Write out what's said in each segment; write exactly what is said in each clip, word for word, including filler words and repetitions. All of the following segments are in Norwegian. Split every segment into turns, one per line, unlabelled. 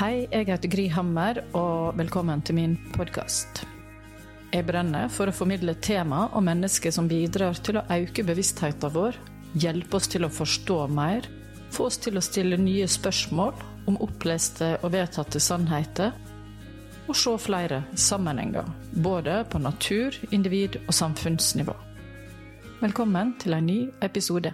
Hei, jeg heter Gry Hammer, og velkommen til min podcast. Jeg brenner for å formidle tema og mennesker som bidrar til å øke bevisstheten vår, hjelpe oss til å forstå mer, få oss til å stille nye spørsmål om oppleste og vedtatte sannheter, og se flere sammenhenger, både på natur-, individ- og samfunnsnivå. Velkommen til en ny episode.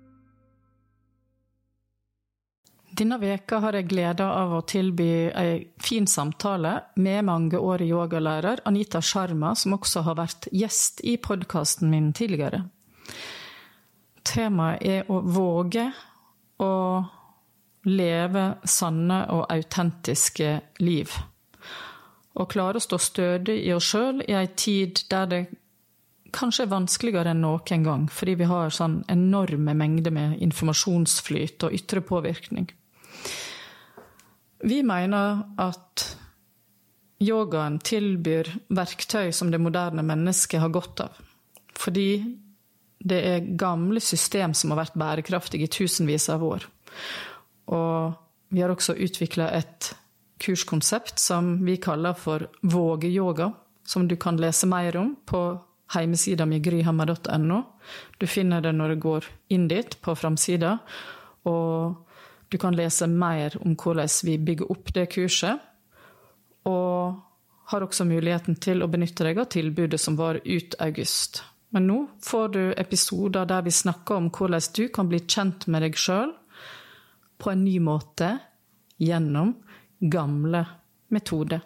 Denne veka har jeg gleden av å tilby en fin samtale med mangeårig yogalærer Anita Sharma, som også har vært gjest i podcasten min tidligere. Temaet er å våge å leve sanne og autentiske liv. Og klare å stå stødig i oss selv i en tid der det kanskje er vanskeligere enn noen gang, fordi vi har sånn enorme mengder med informasjonsflyt og ytre påvirkning. Vi mener at yogaen tilbyr verktøy som det moderne mennesket har godt av, fordi det er gamle system som har vært bærekraftige i tusenvis av år. Og vi har også utviklet et kurskonsept som vi kaller for våge-yoga, som du kan lese mer om på hjemmesida mi gryhammer punktum no. Du finner det når du går inn dit på framsida, og du kan lese mer om hvordan vi bygger opp det kurset, og har også muligheten til å benytte deg av tilbudet som var ut august. Men nå får du episoder der vi snakker om hvordan du kan bli kjent med deg selv på en ny måte gjennom gamle metoder.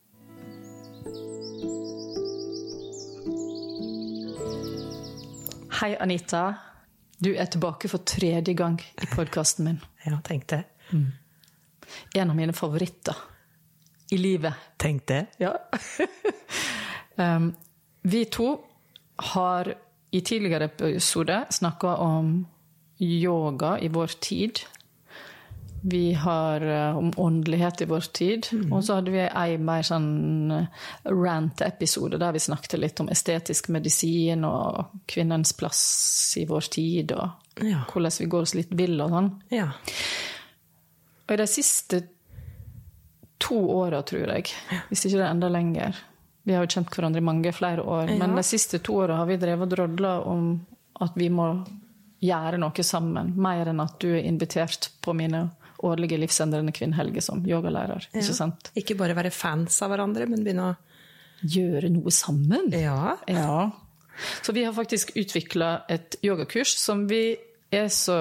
Hei Anita, du er tilbake for tredje gang i podcasten min.
Ja, tenkte jeg.
Mm. En av mine favoritter i livet.
Tenkte jeg.
Ja. um, vi to har i tidligere episode snakket om yoga i vår tid. Vi har uh, om åndelighet i vår tid, mm. og så hadde vi en mer sånn rant-episode der vi snakket litt om estetisk medisin og kvinnens plass i vår tid, og ja. Hvordan vi går oss litt vill og sånn.
Ja.
Og i de siste to årene, tror jeg, hvis ikke det er enda lenger, vi har jo kjent hverandre i mange flere år, ja. Men de siste to årene har vi drevet og drodlet om at vi må gjøre noe sammen, mer enn at du er invitert på mine årlige livsendrende kvinnhelge som yogalærer, ja. Ikke sant?
Ikke bare være fans av hverandre, men begynne å
gjøre noe sammen.
Ja.
Ja. Så vi har faktisk utviklet et yogakurs som vi er så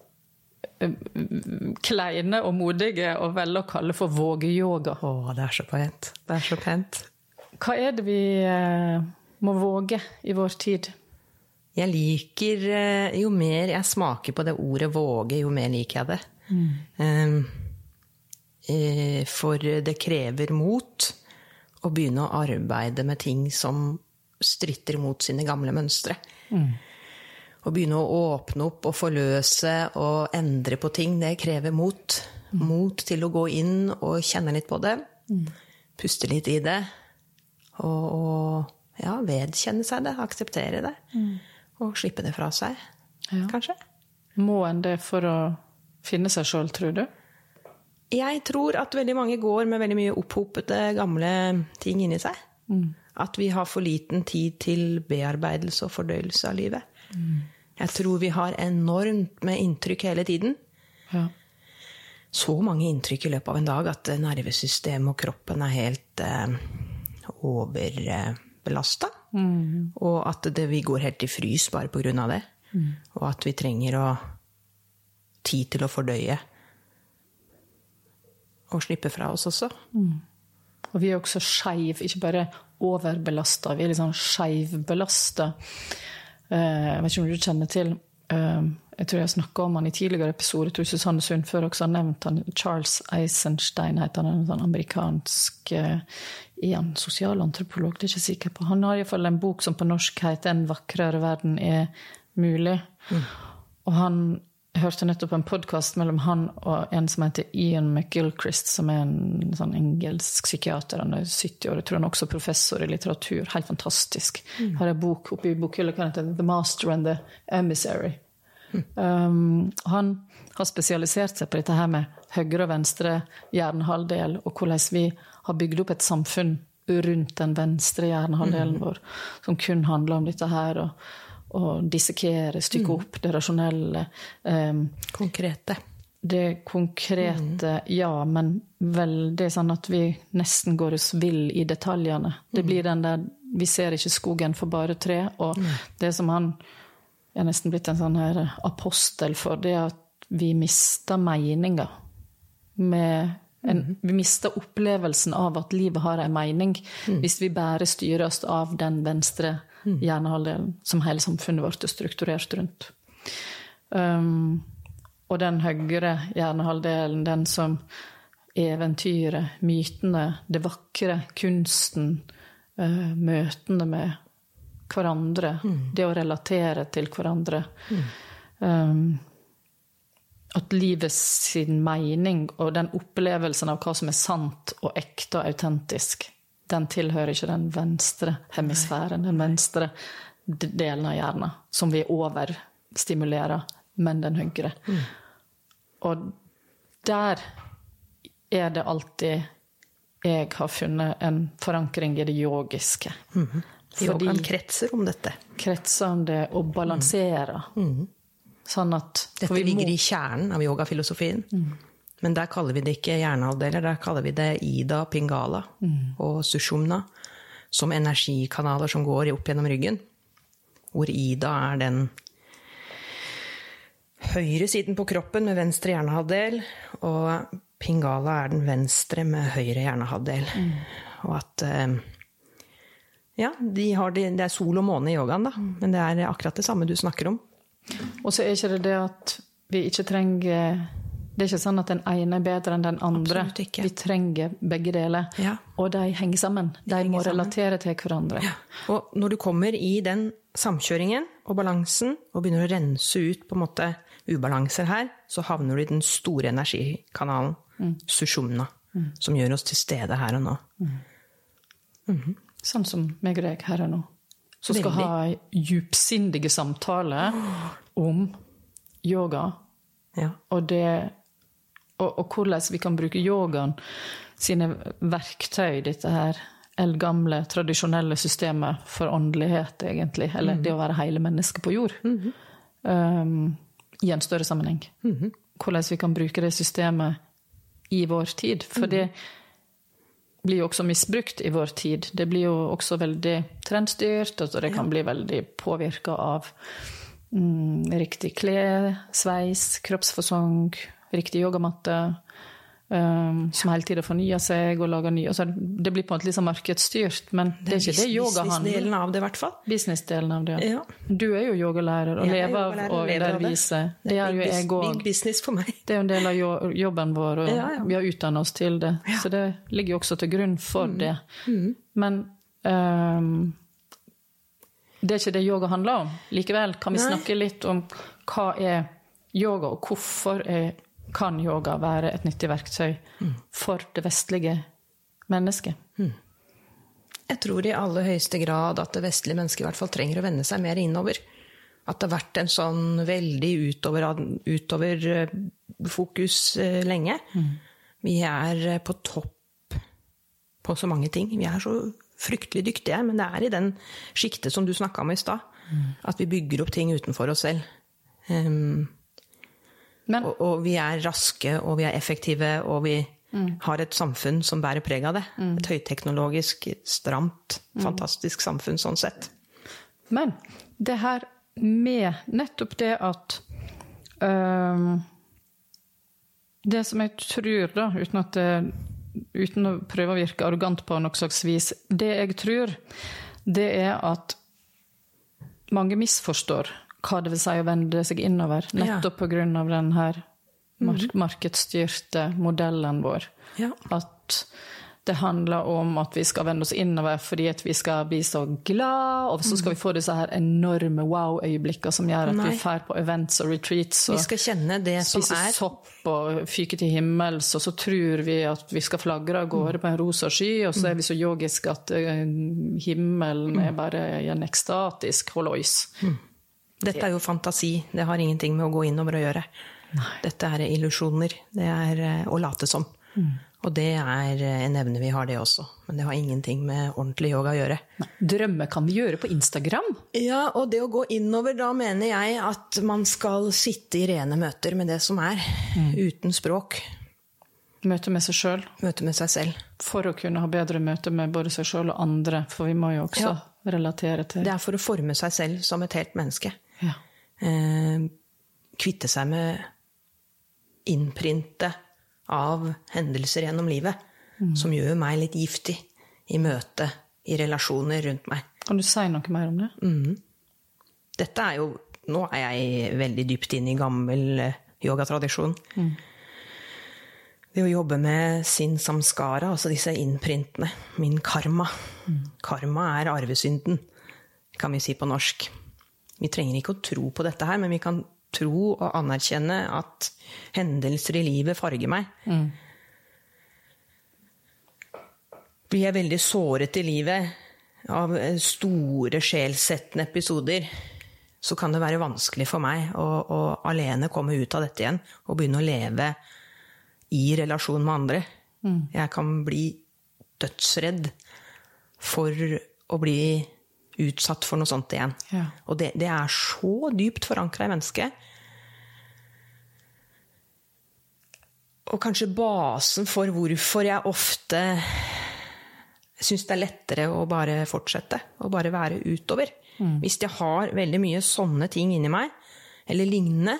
kleine og modige og vel å kalle for våge-yoga.
Åh, det er så pent. Det er så pent.
Hva er det vi må våge i vår tid?
Jeg liker, jo mer jeg smaker på det ordet våge, jo mer liker jeg det. Mm. For det krever mot å begynne å arbeide med ting som stritter mot sine gamle mønstre. Mm. Å begynne å åpne opp og forløse og endre på ting, det krever mot. Mm. Mot til å gå inn og kjenne litt på det, mm. puste litt i det, og, og ja, vedkjenne seg det, akseptere det, mm. og slippe det fra seg, ja. Kanskje.
Må en det for å finne seg selv, tror du?
Jeg tror at veldig mange går med veldig mye opphopete gamle ting inni seg. Mm. At vi har for liten tid til bearbeidelse og fordøyelse av livet. Mm. Jeg tror vi har enormt med inntrykk hele tiden. Ja. Så mange inntrykk i løpet av en dag at nervesystemet og kroppen er helt eh, overbelastet. Mm. Og at det, vi går helt i frys bare på grunn av det. Mm. Og at vi trenger å tid til å fordøye og slippe fra oss også. Mm.
Og vi er også skeiv, ikke bare overbelastet, vi er litt sånn skeivbelastet. Jeg vet ikke om du kjenner til, jeg tror jeg snakket om han i tidligere episode, jeg tror Susanne Sundfør også har nevnt han, Charles Eisenstein heter han, en sånn amerikansk, er han sosialantropolog, det er jeg ikke sikker på. Han har i hvert fall en bok som på norsk heter En vakrere verden er mulig. Mm. Og han Jeg hørte nettopp en podcast mellom han og en som heter Ian McGilchrist, som er en sånn engelsk psykiater, han er sytti år, jeg tror han er også professor i litteratur, helt fantastisk. Mm. Har en bok oppe i bokhylla, kan hete The Master and the Emissary. Um, han har spesialisert seg på dette her med høyre og venstre hjernehalvdel, og hvordan vi har bygd opp et samfunn rundt den venstre hjernehalvdelen mm. vår, som kun handler om dette her, og, og dissekere, stykke opp det rasjonelle. Um,
konkrete.
Det konkrete, mm. ja, men veldig sånn at vi nesten går oss vill i detaljene. Det blir den der, vi ser ikke skogen for bare tre, og mm. det som han er nesten blitt en sånn her apostel for, det at vi mister meninger. Med en, mm. Vi mister opplevelsen av at livet har en mening, mm. hvis vi bare styres av den venstre mm. hjernehalvdelen, som hele samfunnet vårt er strukturert rundt. Um, og den høyre hjernehalvdelen, den som eventyret, mytene, det vakre, kunsten, uh, møtene med hverandre, mm. det å relatere til hverandre. Mm. Um, at livet sin mening og den opplevelsen av hva som er sant og ekte og autentisk, den tilhører ikke den venstre hemisfæren, den venstre delen av hjernen, som vi overstimulerer, men den høyre. Mm. Og der er det alltid jeg har funnet en forankring i det yogiske.
Mm. Yogaen kretser om dette.
Kretser om det, og balanserer. Mm. Sånn at...
Dette ligger må... i kjernen av yogafilosofien. Mm. Men der kaller vi det ikke hjernehalvdeler, der kaller vi det Ida, Pingala mm. og Sushumna, som energikanaler som går opp gjennom ryggen. Hvor Ida er den høyre siden på kroppen med venstre hjernehalvdel, og Pingala er den venstre med høyre hjernehalvdel. Mm. Og at... Eh, Ja, de har det, det er sol og måne i yogaen da, mm. men det er akkurat det samme du snakker om.
Og så er ikke det det at vi ikke trenger, det er ikke sånn at den ene er bedre enn den andre.
Absolutt ikke.
Vi trenger begge deler, ja. Og de henger sammen. De, de henger må sammen. Relatere til hverandre.
Ja. Og når du kommer i den samkjøringen og balansen, og begynner å rense ut på en måte ubalanser her, så havner du i den store energikanalen, mm. Sushumna, mm. som gjør oss til stede her og nå. Mm. Mm-hmm.
Sånn som meg og deg her og nå. Så skal Veldig. Ha djupsindige samtaler om yoga. Ja. Og, det, og, og hvordan vi kan bruke yogaen sine verktøy, dette her eldgamle, tradisjonelle systemet for åndelighet, egentlig. Eller mm. det å være hele menneske på jord. Mm-hmm. Um, I en større sammenheng. Mm-hmm. Hvordan vi kan bruke det systemet i vår tid. For mm-hmm. det blir jo også misbrukt i vår tid. Det blir jo også veldig trendstyrt, og det kan bli veldig påvirket av mm, riktig klær, sveis, kroppsfasong, riktig yogamatte, um, som hele tiden fornyer seg og lager nye. Altså, det blir på en måte liksom markedsstyrt, men det er ikke det yoga handler.
Businessdelen av det i hvert fall.
Businessdelen av det,
ja.
Du er jo yogalærer og lever av å undervise. Det er jo jeg også.
Big business for meg.
Det er jo en del av jobben vår, og ja, ja. Vi har utdannet oss til det. Ja. Så det ligger jo også til grunn for mm. det. Mm. Men um, det er ikke det yoga handler om. Likevel kan vi Nei. Snakke litt om hva er yoga, og hvorfor er kan yoga være et nyttig verktøy mm. for det vestlige mennesket? Mm.
Jeg tror i aller høyeste grad at det vestlige mennesket i hvert fall trenger å vende seg mer innover. At det har vært en sånn veldig utover, utover fokus lenge. Mm. Vi er på topp på så mange ting. Vi er så fryktelig dyktige, men det er i den skiktet som du snakket om i sted. Mm. At vi bygger opp ting utenfor oss selv. Um, Men, og, og vi er raske, og vi er effektive, og vi mm. har et samfunn som bærer preg av det. Mm. Et høyteknologisk, stramt, mm. fantastisk samfunn sånn sett.
Men det her med nettopp det at um, det som jeg tror da, uten, at det, uten å prøve å virke arrogant på noe slags vis, det jeg tror, det er at mange misforstår hva det vil si å vende seg innover, nettopp ja. På grunn av den her mark- markedsstyrte modellen vår. Ja. At det handler om at vi skal vende oss innover fordi at vi skal bli så glad, og så skal vi få disse her enorme wow-øyeblikker som gjør at Nei. Vi fer på events og retreats og
vi skal kjenne det som er
sopp og fyke til himmels, og så tror vi at vi skal flagre av gårde på en rosa sky, og så er vi så yogisk at uh, himmelen er bare en ekstatisk hollois. Mm.
Dette er jo fantasi, det har ingenting med å gå innover å gjøre.
Nei.
Dette er illusjoner, det er å late som. Mm. Og det er en evne vi har det også, men det har ingenting med ordentlig yoga å gjøre.
Nei. Drømme kan vi gjøre på Instagram?
Ja, og det å gå innover, da mener jeg at man skal sitte i rene møter med det som er, mm. uten språk.
Møte med seg selv.
Møte med seg selv.
For å kunne ha bedre møte med både seg selv og andre, for vi må jo også ja. relatere til...
Det er for å forme seg selv som et helt menneske.
Ja.
Eh, kvitte seg med innprinte av hendelser gjennom livet, mm. som gjør meg litt giftig i møte, i relasjoner rundt meg.
Kan du si noe mer om det?
Mm. Dette er jo, nå er jeg veldig dypt inne i gammel yogatradisjon. Mm. Det å jobbe med sin samskara, altså disse innprintene, min karma. Mm. Karma er arvesynden, kan vi si på norsk. Vi trenger ikke å tro på dette her, men vi kan tro og anerkjenne at hendelser i livet farger meg. Mm. Blir jeg veldig såret i livet av store sjelsettende episoder, så kan det være vanskelig for meg å, å alene komme ut av dette igjen og begynne å leve i relasjon med andre. Mm. Jeg kan bli dødsredd for å bli utsatt for noe sånt igjen. Ja. Og det, det er så dypt forankret i mennesket. Og kanskje basen for hvorfor jeg ofte synes det er lettere å bare fortsette, og bare være utover. Mm. Hvis jeg har veldig mye sånne ting inni meg, eller lignende,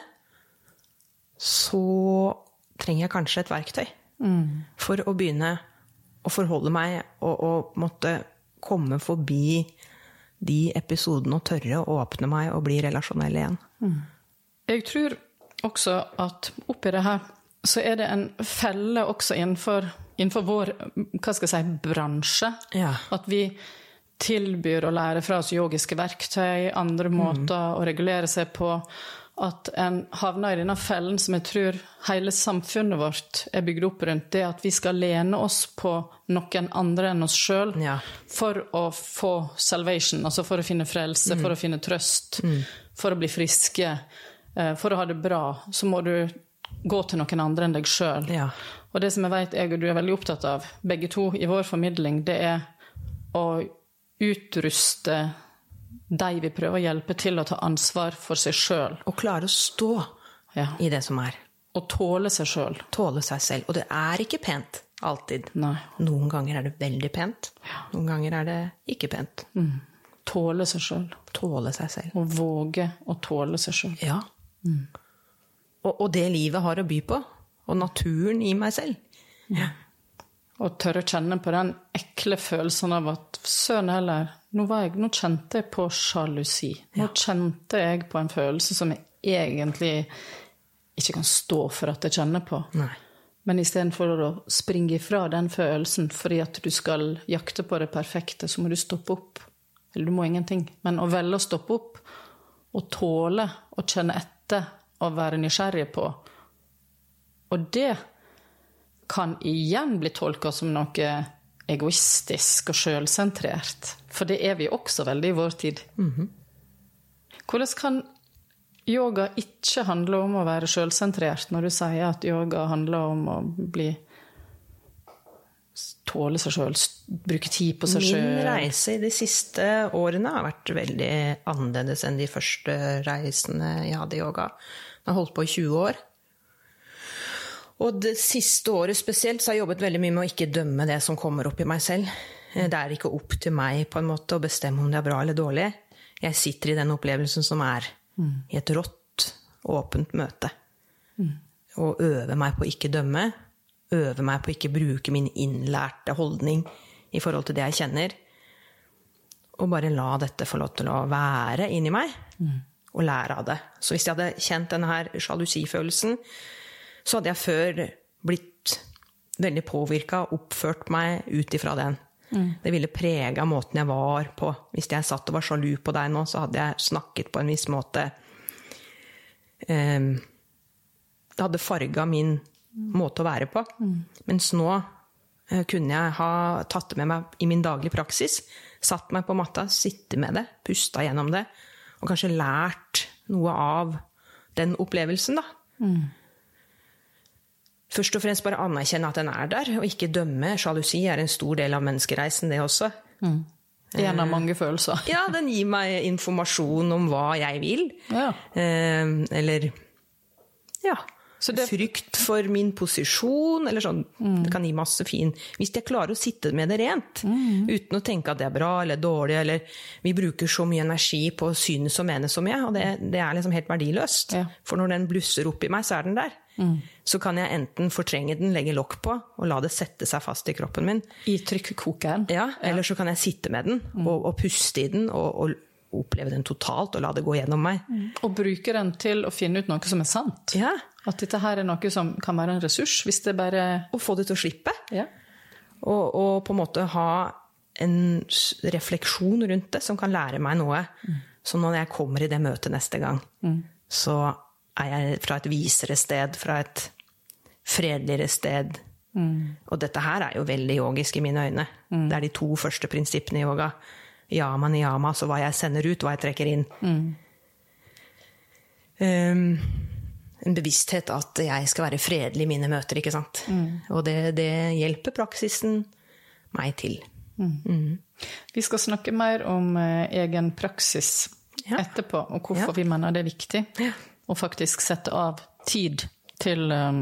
så trenger jeg kanskje et verktøy mm. for å begynne å forholde meg og, og måtte komme forbi de episodene og tørre å åpne meg og bli relasjonell igjen.
Mm. Jeg tror også at oppi det her så er det en felle også innenfor, innenfor vår, hva skal jeg si, bransje. Ja. At vi tilbyr å lære fra oss yogiske verktøy, andre måter mm. å regulere seg på, at en havner i denne fellen som jeg tror hele samfunnet vårt er bygd opp rundt, det at vi skal lene oss på noen andre enn oss selv ja. for å få salvation, altså for å finne frelse, mm. for å finne trøst, mm. for å bli friske, for å ha det bra, så må du gå til noen andre enn deg selv. Ja. Og det som jeg vet jeg og du er veldig opptatt av, begge to i vår formidling, det er å utruste de vi prøver å hjelpe til å ta ansvar for seg selv.
Og klare å stå ja. i det som er.
Og tåle seg selv.
Tåle seg selv. Og det er ikke pent, alltid.
Nei.
Noen ganger er det veldig pent. Ja. Noen ganger er det ikke pent.
Mm. Tåle seg selv.
Tåle seg selv.
Og våge å tåle seg selv.
Ja. Mm. Og, og det livet har å by på. Og naturen i meg selv. Ja.
Og tørre å kjenne på den ekle følelsen av at sønn heller, nå, var jeg, nå kjente jeg på sjalusi. Nå ja. kjente jeg på en følelse som jeg egentlig ikke kan stå for at jeg kjenner på.
Nei.
Men i stedet for å springe ifra den følelsen fordi at du skal jakte på det perfekte, så må du stoppe opp. Eller du må ingenting. Men å velge å stoppe opp og tåle å kjenne etter og være nysgjerrig på. Og det kan igjen bli tolket som noe egoistisk og selvsentrert. For det er vi også veldig i vår tid.
Mm-hmm.
Hvordan kan yoga ikke handle om å være selvsentrert, når du sier at yoga handler om å bli tåle seg selv, bruke tid på seg selv?
Min reise i de siste årene har vært veldig annerledes enn de første reisene jeg hadde i yoga. Jeg har holdt på i tjue år. Og det siste året spesielt så har jeg jobbet veldig mye med å ikke dømme det som kommer opp i meg selv. Det er ikke opp til meg på en måte å bestemme om det er bra eller dårlig. Jeg sitter i den opplevelsen som er mm. i et rått, åpent møte.
Mm.
Og øve meg på å ikke dømme, øve meg på å ikke bruke min innlærte holdning i forhold til det jeg kjenner, og bare la dette få lov til å være inni meg,
mm.
og lære av det. Så hvis jeg hadde kjent denne her jalusifølelsen, så hadde jeg før blitt veldig påvirket og oppført meg ut ifra den.
Mm.
Det ville prege måten jeg var på. Hvis jeg satt og var sjalu på deg nå, så hadde jeg snakket på en viss måte. Um, det hadde farget min måte å være på.
Mm.
Mens nå uh, kunne jeg ha tatt det med meg i min daglige praksis, satt meg på matta, sitte med det, pusta gjennom det, og kanskje lært noe av den opplevelsen, da. Mm. Først og fremst bare anerkjenne at den er der, og ikke dømme. Sjalusi er en stor del av menneskereisen, det også.
Mm. En av mange følelser.
Ja, den gir meg informasjon om hva jeg vil.
Ja.
Eh, eller, ja...
Så det...
frykt for min posisjon, eller sånn, mm. det kan gi masse fin, hvis jeg klarer å sitte med det rent, mm. uten å tenke at det er bra eller dårlig, eller vi bruker så mye energi på å synes og mene som jeg, og det, det er liksom helt verdiløst. Ja. For når den blusser opp i meg, så er den der. Mm. Så kan jeg enten fortrenge den, legge lokk på, og la det sette seg fast i kroppen min.
I trykkokeren.
Ja, eller så kan jeg sitte med den, mm. og, og puste i den, og, og oppleve den totalt, og la det gå gjennom meg.
Mm. Og bruke den til å finne ut noe som er sant.
Ja.
At dette her er noe som kan være en ressurs, hvis det bare...
Og få det til å slippe.
Ja.
Og, og på en måte ha en refleksjon rundt det, som kan lære meg noe. Mm. Så når jeg kommer i det møtet neste gang, mm. så er jeg fra et visere sted, fra et fredeligere sted. Mm. Og dette her er jo veldig yogisk i mine øyne. Mm. Det er de to første prinsippene i yoga. Yama, niyama, så hva jeg sender ut, hva jeg trekker inn. Mm. Um, en bevissthet at jeg skal være fredelig i mine møter, ikke sant? Mm. Og det, det hjelper praksisen meg til. Mm. Mm.
Vi skal snakke mer om eh, egen praksis ja. etterpå, og hvorfor ja. vi mener det er viktig ja. å faktisk sette av tid til um,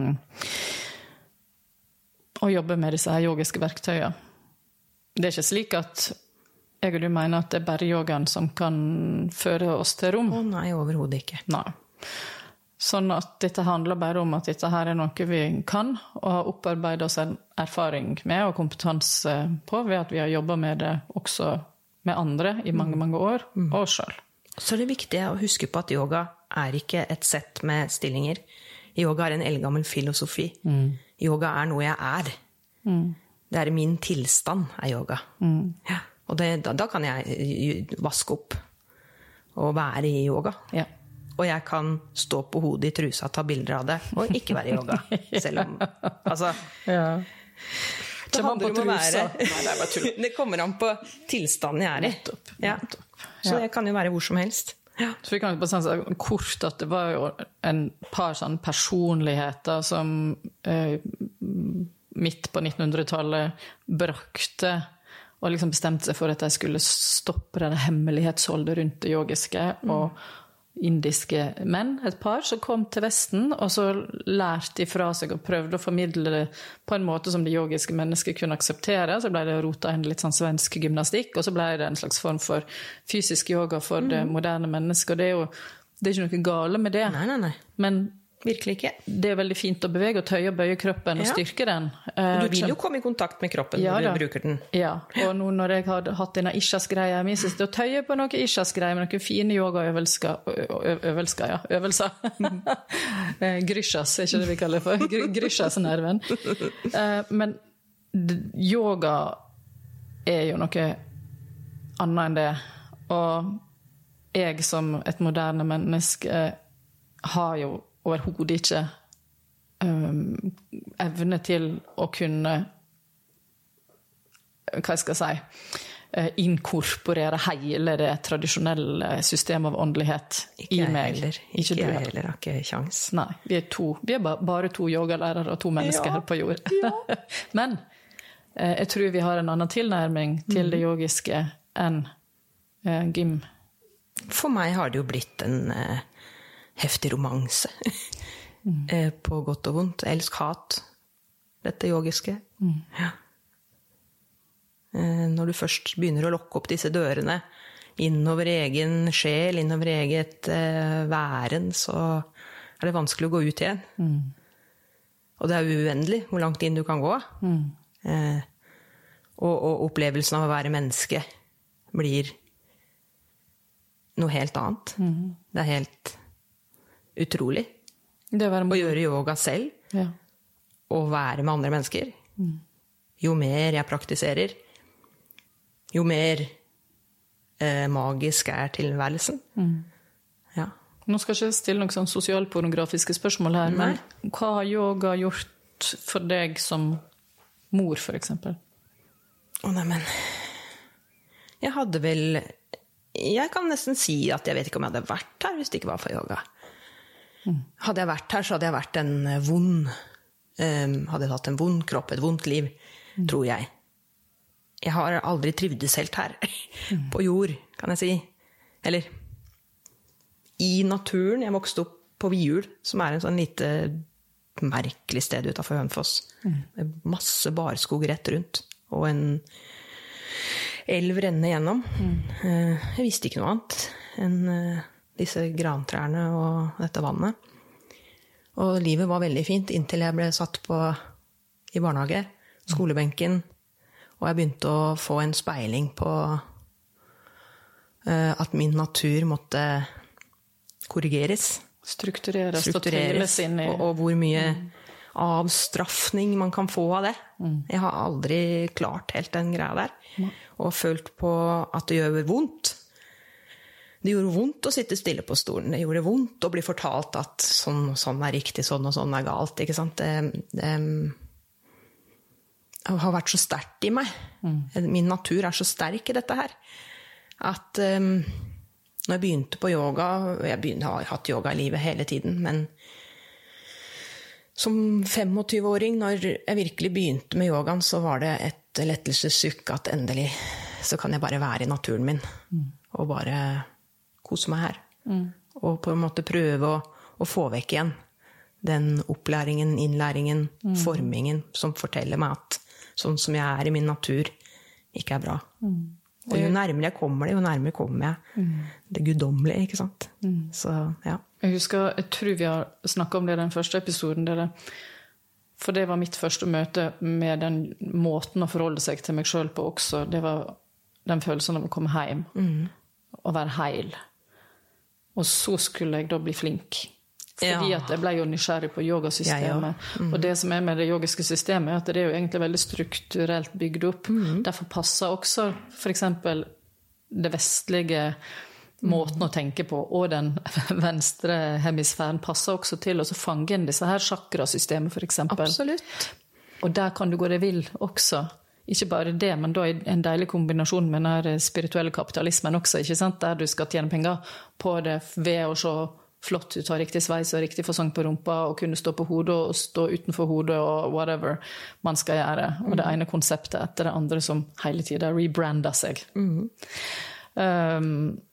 å jobbe med disse her yogiske verktøyene. Det er ikke slik at jeg og du mener at det er bare yogaen som kan føre oss til rom.
Å nei, overhodet ikke.
Nei. Sånn at dette handler bare om at dette her er noe vi kan, og har opparbeidet oss en erfaring med og kompetanse på, ved at vi har jobbet med det også med andre i mange, mange år, mm. og selv.
Så er det viktig å huske på at yoga er ikke et sett med stillinger. Yoga er en eldgammel filosofi. Mm. Yoga er noe jeg er. Mm. Det er min tilstand, er yoga. Mm. Ja. Og det, da, da kan jeg vaske opp og være i yoga. Ja. Og jeg kan stå på hodet i trusa, ta bilder av det, og ikke være i yoga. Selv om, altså... Ja. Det handler om å være... Nei, det er bare tull. Det kommer an på tilstanden jeg er i. Nettopp. Ja. Nettopp. Så det kan jo være hvor som helst. Ja.
Så vi kan bare si kort at det var jo en par sånne personligheter som eh, midt på nittenhundretallet brakte og liksom bestemte seg for at de skulle stoppe det hemmelighetsholdet rundt det yogiske, mm. og indiske menn, et par som kom til Vesten, og så lærte de fra seg og prøvde å formidle det på en måte som det yogiske mennesket kunne akseptere. Så ble det rotet inn litt sånn svensk gymnastikk, og så ble det en slags form for fysisk yoga for mm. det moderne mennesket. Og det er jo det er ikke noe gale med det.
Nei, nei, nei.
Men
virkelig ikke.
Det er veldig fint å bevege og tøye og bøye kroppen og ja. styrke den.
Du vil jo komme i kontakt med kroppen ja, når du bruker den.
Ja, og nå når jeg har hatt denne ishas-greia, jeg synes det å tøye på noen ishas-greier, med noen fine yogaøvelser, øvelser, ja, øvelser. Grishas, er ikke det vi kaller for? Grishas-nerven. Men yoga er jo noe annet enn det. Og jeg som et moderne menneske har jo overhodet ikke um, evne til å kunne, hva skal jeg si, uh, inkorporere hele det tradisjonelle systemet av åndelighet
ikke
i meg.
Heller. Ikke, ikke jeg heller, har ikke sjans.
Nei, vi er, to, vi er ba, bare to yogalærere og to mennesker ja, her på jord. Ja. Men uh, jeg tror vi har en annen tilnærming til mm. det yogiske enn uh, gym.
For meg har det jo blitt en... Uh, heftig romanse mm. på godt og vondt. Elsk hat, dette yogiske. Mm. Ja. Når du først begynner å lokke opp disse dørene innover egen sjel, innover eget eh, væren, så er det vanskelig å gå ut igjen. Mm. Og det er uendelig hvor langt inn du kan gå. Mm. Eh, og, og opplevelsen av å være menneske blir noe helt annet. Mm. Det er helt... utrolig. Det å gjøre yoga selv, ja. og være med andre mennesker. Mm. Jo mer jeg praktiserer, jo mer eh, magisk er tilværelsen. Mm. Ja.
Nå skal jeg ikke stille noen sånn sosialpornografiske spørsmål her, Nei. Men hva har yoga gjort for deg som mor, for eksempel?
Å, nei, men... Jeg hadde vel jeg kan nesten si at jeg vet ikke om jeg hadde vært her hvis det ikke var for yoga. Mm. Hadde jeg vært her, så hadde jeg vært en vond, um, hadde jeg hatt en vond kropp, et vondt liv, mm. tror jeg. Jeg har aldri trivdes helt her, mm. på jord, kan jeg si. Eller, i naturen, jeg vokste opp på Vihjul, som er en sånn lite merkelig sted utenfor Hønefoss. Mm. Det er masse barskog rett rundt, og en elv renner gjennom. Mm. Jeg visste ikke noe annet enn disse grantrærne og dette vannet. Og livet var veldig fint inntil jeg ble satt på i barnehage, skolebenken, og jeg begynte å få en speiling på at min natur måtte korrigeres.
Struktureres,
Struktureres
og, inn i...
og, og hvor mye mm. avstraffning man kan få av det. Mm. Jeg har aldri klart helt den greia der. Mm. Og følt på at det gjør vondt. Det gjorde vondt å sitte stille på stolen. Det gjorde vondt å bli fortalt at sånn, sånn er riktig, sånn og sånn er galt. Ikke sant? Det, det, det har vært så sterkt i meg. Mm. Min natur er så sterk i dette her. At um, når jeg begynte på yoga, jeg begynte, har hatt yoga i livet hele tiden, men som tjuefem-åring, når jeg virkelig begynte med yogaen, så var det et lettelsessukk at endelig så kan jeg bare være i naturen min, mm. og bare kose meg her. Mm. Og på en måte prøve å, å få vekk igjen den opplæringen, innlæringen, mm. formingen, som forteller meg at sånn som jeg er i min natur, ikke er bra. Mm. Og jo nærmere jeg kommer det, jo nærmere kommer jeg mm. det guddommelige, ikke sant? Mm. Så, ja.
Jeg husker, jeg tror vi har snakket om det i den første episoden, dere. For det var mitt første møte med den måten å forholde seg til meg selv på også. Det var den følelsen av å komme hjem, mm. og være heil. Og så skulle jeg da bli flink. Fordi ja. At jeg ble jo nysgjerrig på yogasystemet. Ja, ja. Mm. Og det som er med det yogiske systemet, er at det er jo egentlig veldig strukturelt bygd opp. Mm. Derfor passer også for eksempel det vestlige måten å tenke på, og den venstre hemisfæren passer også til å fange inn disse her chakrasystemet, for eksempel.
Absolutt.
Og der kan du gå det vill også. Ikke bare det, men da er en deilig kombinasjon med den spirituelle kapitalismen også, ikke sant? Der du skal tjene penger på det ved å se flott ut, ha riktig sveis og riktig fasong på rumpa, og kunne stå på hodet og stå utenfor hodet og whatever man skal gjøre. Og det ene konseptet etter det andre som hele tiden rebrander seg. Mm. Um,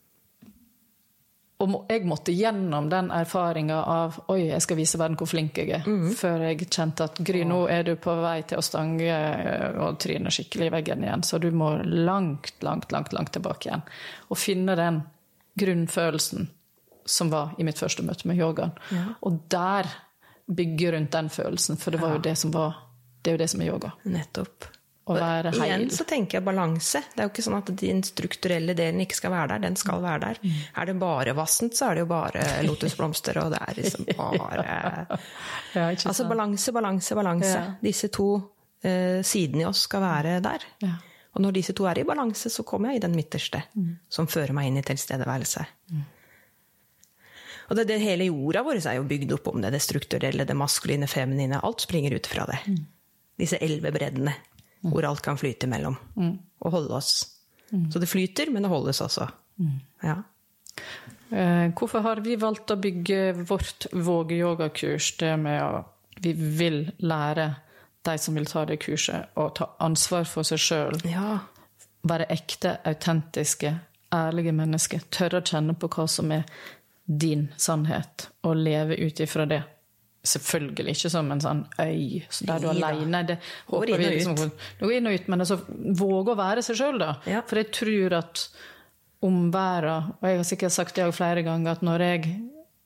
og jeg måtte gjennom den erfaringen av oi, jeg skal vise verden hvor flink jeg er, mm. før jeg kjente at Gry, nå er du på vei til å stange og tryne skikkelig i veggen igjen, så du må langt, langt, langt, langt tilbake igjen og finne den grunnfølelsen som var i mitt første møte med yogaen. Ja. Og der bygger rundt den følelsen, for det var jo det som var, det er jo det som er yoga.
Nettopp.
Å være heil.
Igjen så tenker jeg balanse. Det er jo ikke sånn at den strukturelle delen ikke skal være der, den skal være der. Mm. Er det bare vassent, så er det jo bare lotusblomster, og det er liksom bare... ja, altså balanse, balanse, balanse. Ja. Disse to uh, sidene i oss skal være der. Ja. Og når disse to er i balanse, så kommer jeg i den midterste, mm. som fører meg inn i tilstedeværelse. Mm. Og det, det hele jorda vår er jo bygd opp om det, det strukturelle, det maskuline, feminine, alt springer ut fra det. Mm. Disse elvebreddene, mm. hvor alt kan flyte mellom, mm. og holde oss. Mm. Så det flyter, men det holdes også. Mm. Ja.
Eh, hvorfor har vi valgt å bygge vårt Våge-yoga-kurs, det med å vi vil lære de som vil ta det kurset, å ta ansvar for seg selv,
ja.
Være ekte, autentiske, ærlige mennesker, tørre å kjenne på hva som er din sannhet, og leve ut ifra det. Selvfølgelig ikke som en sånn øy, der du er alene. Det håper vi liksom, det går inn og ut, men altså, våge å være seg selv da.
Ja.
For jeg tror at om verden, og jeg har sikkert sagt det flere ganger, at når jeg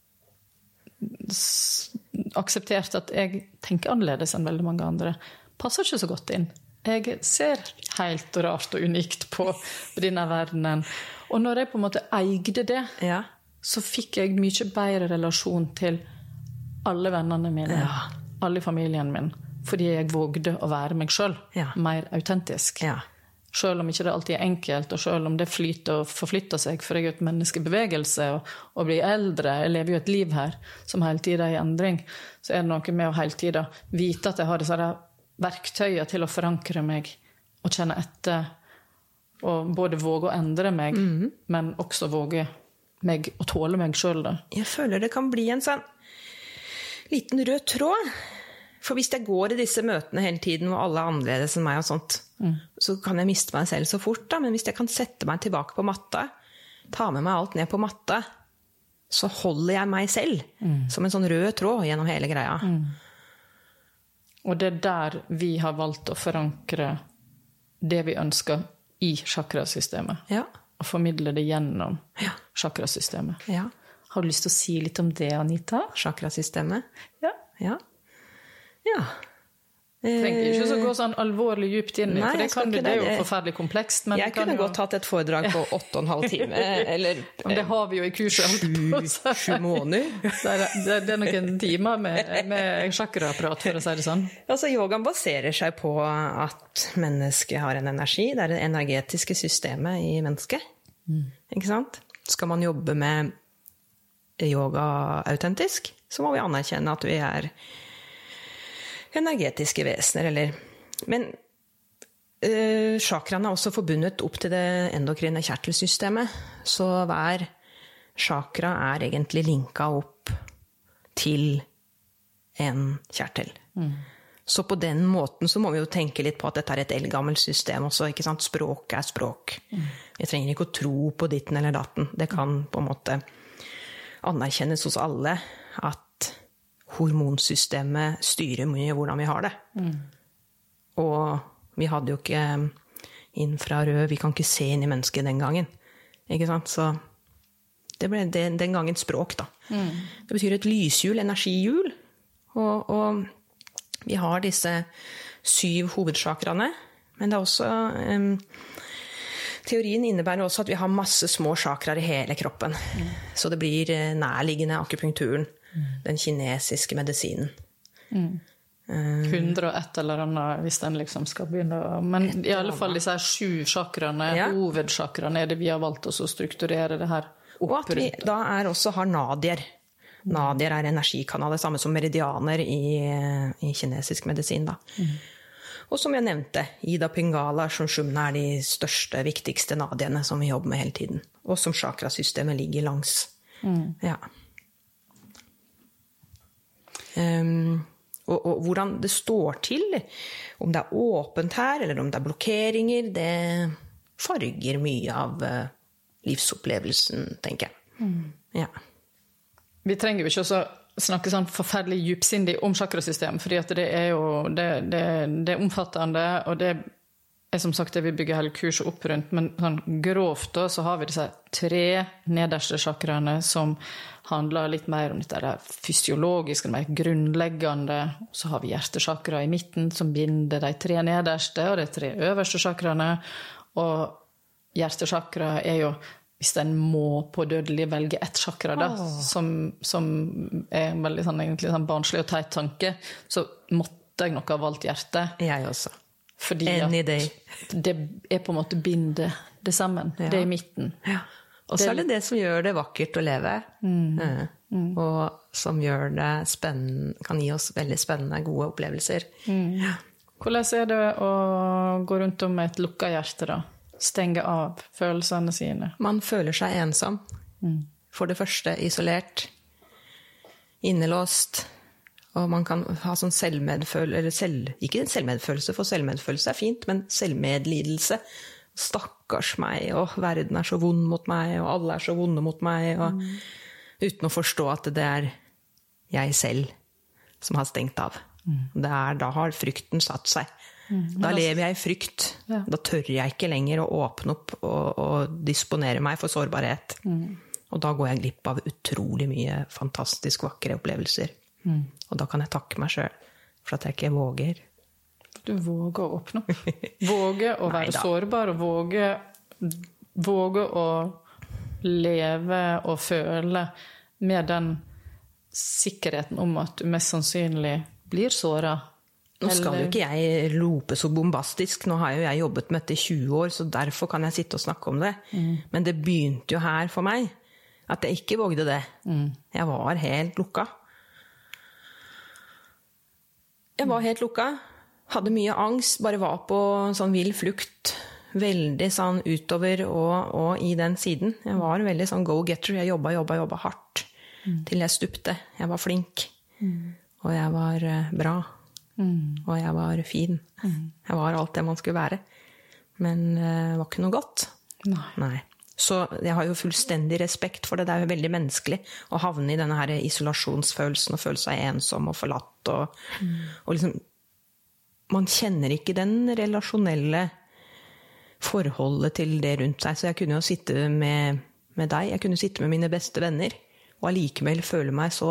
aksepterte at jeg tenker annerledes enn veldig mange andre, passer ikke så godt inn. Jeg ser helt og rart og unikt på denne verdenen. Og når jeg på en måte eide det,
ja.
Så fikk jeg mye bedre relasjon til alle vennene mine,
ja.
alle i familien min, fordi jeg vågde å være meg selv,
ja.
Mer autentisk.
Ja.
Selv om ikke det alltid er enkelt, og selv om det flyter og forflytter seg, for jeg er et menneskebevegelse, og, og blir eldre, jeg lever jo et liv her, som hele tiden er i endring, så er det noe med å hele tiden vite at jeg har disse verktøyene til å forankre meg, og kjenne etter Og både våge å endre meg, mm. men også våge meg å tåle meg selv da.
Jeg føler det kan bli en sånn liten rød tråd. For hvis jeg går i disse møtene hele tiden, hvor alle er annerledes enn meg og sånt, mm. så kan jeg miste meg selv så fort da. Men hvis jeg kan sette meg tilbake på matta, ta med meg alt ned på matta, så holder jeg meg selv mm. som en sånn rød tråd gjennom hele greia.
Mm. Og det er der vi har valgt å forankre det vi ønsker i chakrasystemet.
Ja.
Og formidle det gjennom
ja.
chakrasystemet.
Ja.
Har du lyst til å si litt om det, Anita?
Chakrasystemet?
Ja.
Ja. Ja.
Trenger ikke så gå sånn alvorlig dypt inn i,
Nei,
for det, kan du, det er jo forferdelig komplekst. Men
jeg kunne
jo...
godt hatt et foredrag på åtte og en halv time, eller...
Det har vi jo i kurset.
Sju, sju måneder.
Det er, det er noen timer med, med chakraprat, for å si det sånn.
Altså, yogaen baserer seg på at mennesket har en energi. Det er det energetiske systemet i mennesket. Mm. Ikke sant? Skal man jobbe med yoga autentisk, så må vi anerkjenne at vi er energetiske vesener, eller... Men uh, chakraene er også forbundet opp til det endokrine kjertelsystemet, så hver chakra er egentlig linket opp til en kjertel. Mm. Så på den måten så må vi jo tenke litt på at dette er et eldgammelt system også, ikke sant? Språk er språk. Mm. Vi trenger ikke å tro på ditten eller datten. Det kan på en måte anerkjennes hos alle at hormonsystemet styrer mye hvordan vi har det. Mm. Og vi hadde jo ikke infrarød, vi kan ikke se inn i mennesket den gangen. Ikke sant? Så det ble den, den gangen språk da. Mm. Det betyr et lyshjul, energihjul. Og, og vi har disse syv hovedchakraene, men det er også... Um, teorien innebærer også at vi har masse små chakraer i hele kroppen. Mm. Så det blir nærliggende akupunkturen. Mm. Den kinesiske medisinen. Mm.
hundre og ett eller annet, hvis den liksom skal begynne. Men i alle fall disse her sju chakraene, ja. Hovedchakraene, er det vi har valgt oss å strukturere det her opp.
Og at vi da er også har nadier. Nadier er energikanaler, samme som meridianer i, i kinesisk medisin da. Mm. Og som jeg nevnte, Ida Pingala, Shunshumna er de største, viktigste nadiene som vi jobber med hele tiden. Og som chakrasystemet ligger langs. Mm. Ja. Um, og, og hvordan det står til, om det er åpent her, eller om det er blokkeringer, det farger mye av uh, livsopplevelsen, tenker jeg. Mm. Ja.
Vi trenger jo ikke også snakke sånn forferdelig djupsindig om chakrasystem, fordi at det er jo det, det, det er omfattende, og det er som sagt det vi bygger hele kurset opp rundt, men sånn grovt da, så har vi disse tre nederste chakraene som handler litt mer om dette fysiologiske, mer grunnleggende, så har vi hjertechakra i midten som binder de tre nederste og de tre øverste chakraene, og hjertechakra er jo hvis den må på dødelig velge ett chakra da, oh. som, som er en veldig sånn, egentlig, sånn barnslig og teit tanke, så måtte jeg nok ha valgt hjertet.
Jeg også.
Fordi at det er på en måte binde det sammen. Ja. Det er i midten.
Ja. Og så er det det som gjør det vakkert å leve. Mm. Ja. Mm. Og som gjør det spennende, kan gi oss veldig spennende, gode opplevelser.
Mm. Ja. Hvordan er det å gå rundt om med et lukket hjerte da? Stenge av følelsene sine?
Man føler seg ensom. Mm. For det første isolert, innelåst, og man kan ha sånn selvmedfølelse, eller selv, ikke selvmedfølelse, for selvmedfølelse er fint, men selvmedlidelse. Stakkars meg, og verden er så vond mot meg, og alle er så vonde mot meg, og mm. uten å forstå at det er jeg selv som har stengt av. Mm. Det er, da har frykten satt seg. Mm. Da lever jeg i frykt. Ja. Da tør jeg ikke lenger å åpne opp og, og disponere meg for sårbarhet. Mm. Og da går jeg glipp av utrolig mye fantastisk vakre opplevelser. Mm. Og da kan jeg takke meg selv for at jeg ikke våger.
Du våger å åpne opp. Våge å være sårbar, og våge, våge å leve og føle med den sikkerheten om at du mest sannsynlig blir såret.
Nå skal jo ikke jeg rope så bombastisk, nå har jo jeg jobbet med dette i tjue år, så derfor kan jeg sitte og snakke om det. Mm. Men det begynte jo her for meg, at jeg ikke vågde det. Mm. Jeg var helt lukka. Jeg var helt lukka, hadde mye angst, bare var på en sånn vill flukt veldig sånn utover og, og i den siden. Jeg var veldig sånn go-getter. Jeg jobbet, jobbet, jobbet hardt mm. til jeg stupte. Jeg var flink. Mm. Og jeg var uh, bra. Mm. Og jeg var fin. Mm. Jeg var alt det man skulle være. Men uh, det var ikke noe godt.
Nei.
Nei. Så jeg har jo fullstendig respekt for det. Det er jo veldig menneskelig å havne i denne her isolasjonsfølelsen og føle seg ensom og forlatt. Og, mm. og liksom, man kjenner ikke den relasjonelle forholdet til det rundt seg. Så jeg kunne jo sitte med, med deg, jeg kunne sitte med mine beste venner, og allikevel føle meg så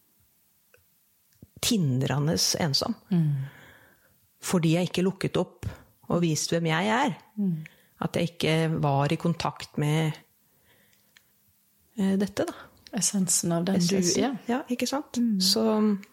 tindrende ensom. Mm. Fordi jeg ikke lukket opp og viste hvem jeg er. Mm. At jeg ikke var i kontakt med eh, dette, da.
Essensen av den Essensen. Du er.
Ja, ikke sant? Mm. Så...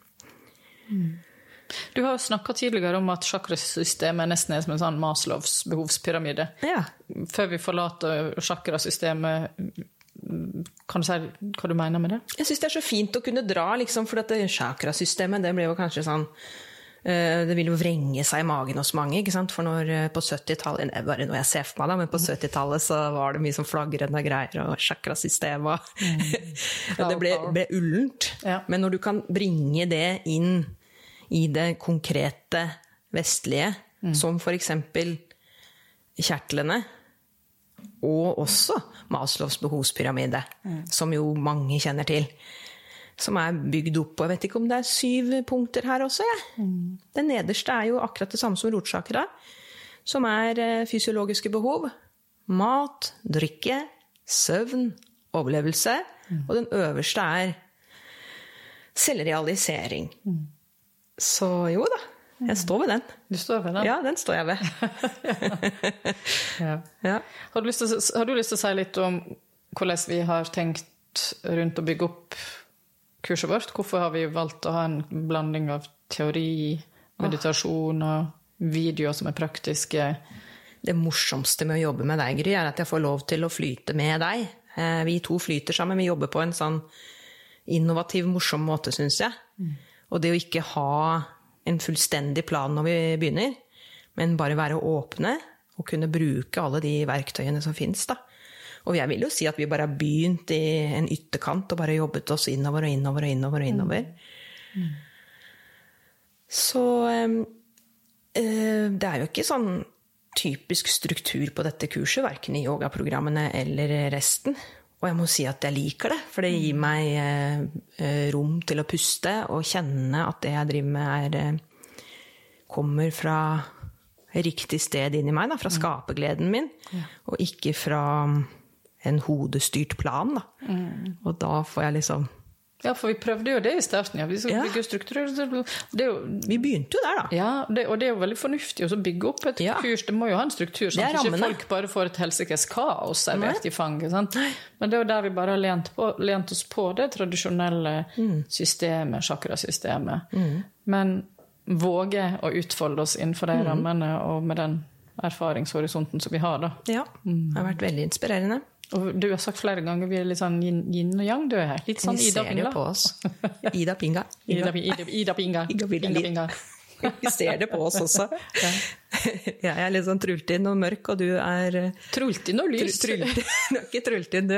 Mm. Du har jo snakket tidligere om at chakrasystemet nesten er som en sånn Maslows behovspyramide.
Ja.
Før vi forlater chakrasystemet, kan du si hva du mener med det?
Jeg synes det er så fint å kunne dra, liksom, for det chakrasystemet, det ble jo kanskje sånn, det vil jo vrenge seg i magen hos mange, ikke sant? For når på syttitallet, det er bare noe jeg ser for meg da, men på syttitallet så var det mye som flagrende greier, og chakrasystemet, mm. og det ble, ble ullent. Ja. Men når du kan bringe det inn i det konkrete vestlige, mm. som for eksempel kjertlene, og også Maslows behovspyramide, mm. som jo mange kjenner til, som er bygd opp på, jeg vet ikke om det er syv punkter her også, ja. Mm. Den nederste er jo akkurat det samme som rotsjakra, som er fysiologiske behov, mat, drikke, søvn, overlevelse, mm. og den øverste er selvrealisering. Mm. Så jo da, jeg står ved den.
Du står ved den?
Ja, den står jeg ved.
ja. Ja. Har, du lyst til, har du lyst til å si litt om hvordan vi har tenkt rundt å bygge opp kurset vårt? Hvorfor har vi valgt å ha en blanding av teori, meditasjon og videoer som er praktiske?
Det morsomste med å jobbe med deg, Gry, er at jeg får lov til å flyte med deg. Vi to flyter sammen, vi jobber på en sånn innovativ, morsom måte, synes jeg. Mm. Og det å ikke ha en fullstendig plan når vi begynner, men bare være åpne og kunne bruke alle de verktøyene som finnes da. Og jeg vil jo si at vi bare har begynt i en ytterkant og bare jobbet oss innover og innover og innover og innover. Mm. Mm. Så øh, det er jo ikke sånn typisk struktur på dette kurset, hverken i yogaprogrammene eller resten. Og jeg må si at jeg liker det, for det gir meg eh, rom til å puste og kjenne at det jeg driver med er, eh, kommer fra riktig sted inn i meg, da, fra skapergleden min, ja. Og ikke fra en hodestyrt plan. Da. Mm. Og da får jeg liksom...
Ja, for vi prøvde jo det i starten, ja. Vi skal bygge struktur. Det er jo,
vi begynte jo der, da.
Ja, det, og det er jo veldig fornuftig å bygge opp et ja. Kurs. Det må jo ha en struktur, sånn at ikke folk bare får et helsikes kaos servert i fanget. Sant? Men det er jo der vi bare har lent, på, lent oss på det tradisjonelle mm. systemet, chakrasystemet. Mm. Men våge å utfolde oss innenfor de mm. rammene og med den erfaringshorisonten som vi har, da.
Ja, det har vært veldig inspirerende.
Og du har sagt flere ganger, vi er litt sånn yin, yin og yang, du er her. Litt sånn Ida Pinga.
Vi ser det på oss. Ida Pinga.
Ida, Ida, Ida Pinga.
Ida Pinga. Vi ser det på oss også. Ja. Jeg er litt sånn trultin og mørk, og du er...
Trultin og lys.
Tr trultin. Du er ikke trultin, du.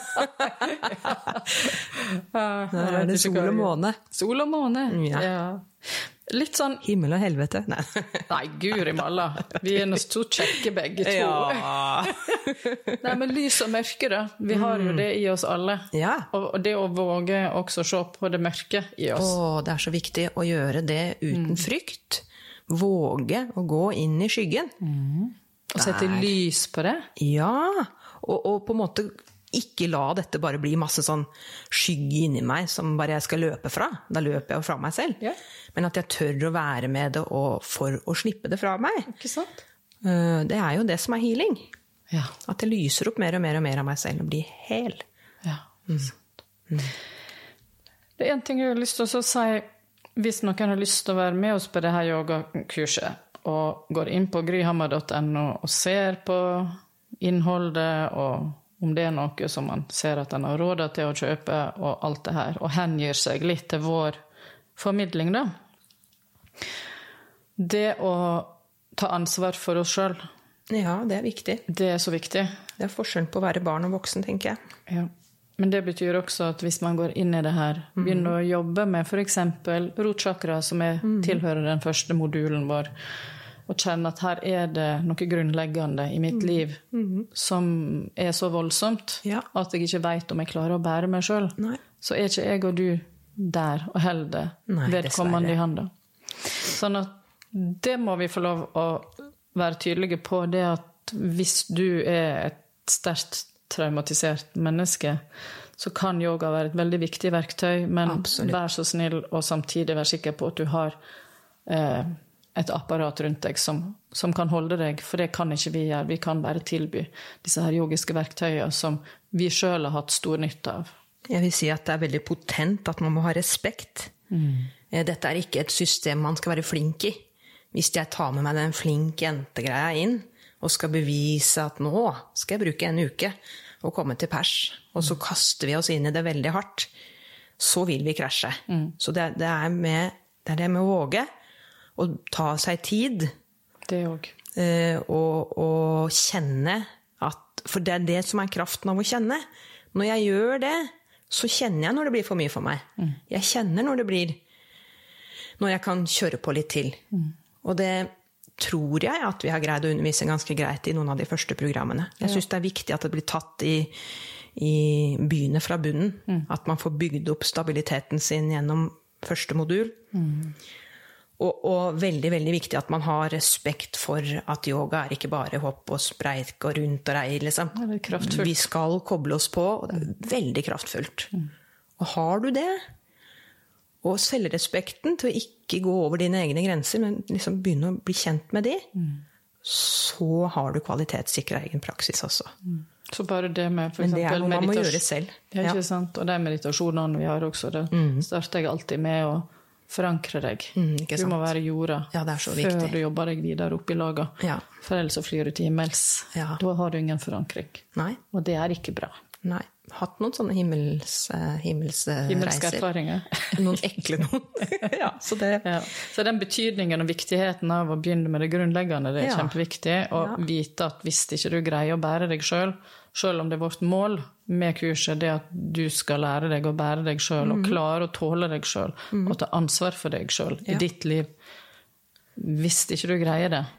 Der er det sol og måne.
Sol og måne, ja. ja. Litt sånn...
Himmel og helvete. Nei,
Nei Guri malla. Vi er noe to kjekke begge to. Ja. Nei, men lys og mørke da. Vi har jo det i oss alle.
Ja.
Og det å våge også se på det mørke i oss.
Åh, det er så viktig å gjøre det uten mm. frykt. Våge å gå inn i skyggen.
Mm. Og sette Der. Lys på det.
Ja, og, og på en måte... Ikke la dette bare bli masse sånn skygge inni meg som bare jeg skal løpe fra. Da løper jeg jo fra meg selv. Ja. Men at jeg tør å være med det og for å slippe det fra meg.
Ikke sant?
Det er jo det som er healing.
Ja.
At jeg lyser opp mer og mer og mer av meg selv og blir hel.
Ja, mm. Mm. Det er en ting jeg har lyst til å si. Hvis noen har lyst til å være med oss på det her yogakurset og går inn på gryhammer punktum no og ser på innholdet og om det er noe som man ser at den har rådet til å kjøpe og alt det her, og hengir seg litt til vår formidling da. Det å ta ansvar for oss selv,
Ja, det er viktig.
Det er så viktig.
Det er forskjell på å være barn og voksen, tenker jeg.
Ja. Men det betyr også at hvis man går inn i det her, mm. begynner å jobbe med for eksempel rotchakra, som er, mm. tilhører den første modulen vår, og kjenne at her er det noe grunnleggende i mitt mm. liv mm. som er så voldsomt, ja. At jeg ikke vet om jeg klarer å bære meg selv, Nei. Så er ikke jeg og du der og holder vedkommende i handa. Sånn at det må vi få lov å være tydelige på, det at hvis du er et sterkt traumatisert menneske, så kan yoga være et veldig viktig verktøy, men Absolutt. Vær så snill og samtidig være sikker på at du har eh, et apparat rundt deg som, som kan holde deg, for det kan ikke vi gjøre. Vi kan bare tilby disse her yogiske verktøyene som vi selv har hatt stor nytte av.
Jeg vil si at det er veldig potent at man må ha respekt. Mm. Dette er ikke et system man skal være flink i. Hvis jeg tar med meg den flink jentegreia inn, og skal bevise at nå skal jeg bruke en uke og komme til pers, og så kaster vi oss inn i det veldig hardt, så vil vi krasje. Mm. Så det, det, er med, det er det med å våge, å ta seg tid,
det også.
Eh, og, og kjenne at, for det er det som er kraften av å kjenne. Når jeg gjør det, så kjenner jeg når det blir for mye for meg. Mm. Jeg kjenner når det blir, når jeg kan kjøre på litt til. Mm. Og det tror jeg at vi har greid å undervise ganske greit i noen av de første programmene. Jeg synes det er viktig at det blir tatt i, i byene fra bunnen. Mm. At man får bygd opp stabiliteten sin gjennom første modul. Mm. Og, og veldig, veldig viktig at man har respekt for at yoga er ikke bare hopp og spreik og rundt og rei, liksom.
Ja, det er kraftfullt.
Vi skal koble oss på, og det er veldig kraftfullt. Mm. Og har du det, og selvrespekten til å ikke gå over dine egne grenser, men liksom begynne å bli kjent med de, mm. så har du kvalitetssikret egen praksis også. Mm.
Så bare det med, for
men det
eksempel,
er noe man må gjøre selv.
Ja, ikke sant? Og de meditasjonene vi har også, det mm. starter jeg alltid med å forankre deg. Mm, du må være jorda
ja, det er så
før
viktig.
Du jobber deg videre opp i laget. Ja. For ellers så flyr du til himmels. Ja. Da har du ingen forankring. Nei. Og det er ikke bra.
Nei. Hatt noen sånne himmels, himmelsreiser.
Himmelske erfaringer.
Noen ekle noen. ja, så, det...
ja. Så den betydningen og viktigheten av å begynne med det grunnleggende, det er ja. Kjempeviktig. Og ja. Vite at hvis ikke du greier å bære deg selv, selv om det er vårt mål med kurset, det at du skal lære deg å bære deg selv, mm. og klare å tåle deg selv, mm. og ta ansvar for deg selv ja. I ditt liv. Hvis ikke du greier det,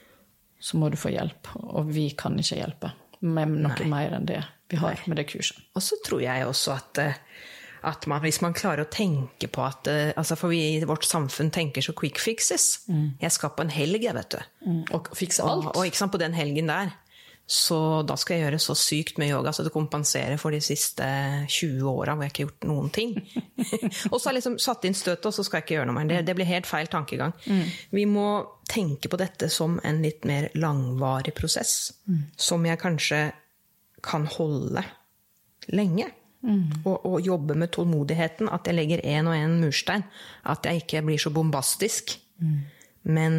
så må du få hjelp. Og vi kan ikke hjelpe med noe Nei. Mer enn det vi har Nei. Med det kurset.
Og så tror jeg også at, at man, hvis man klarer å tenke på at, altså for vi i vårt samfunn tenker så quick fixes. Mm. Jeg skal på en helg, jeg vet du.
Mm. Og fikse alt.
Og, og ikke sant, på den helgen der. Så da skal jeg gjøre så sykt med yoga, så det kompenserer for de siste tjue årene hvor jeg ikke har gjort noen ting. og så har jeg liksom satt inn støtet, og så skal jeg ikke gjøre noe mer. Det, det blir helt feil tankegang. Mm. Vi må tenke på dette som en litt mer langvarig prosess, mm. som jeg kanskje kan holde lenge. Mm. Og, og jobbe med tålmodigheten, at jeg legger en og en murstein. At jeg ikke blir så bombastisk. Mm. Men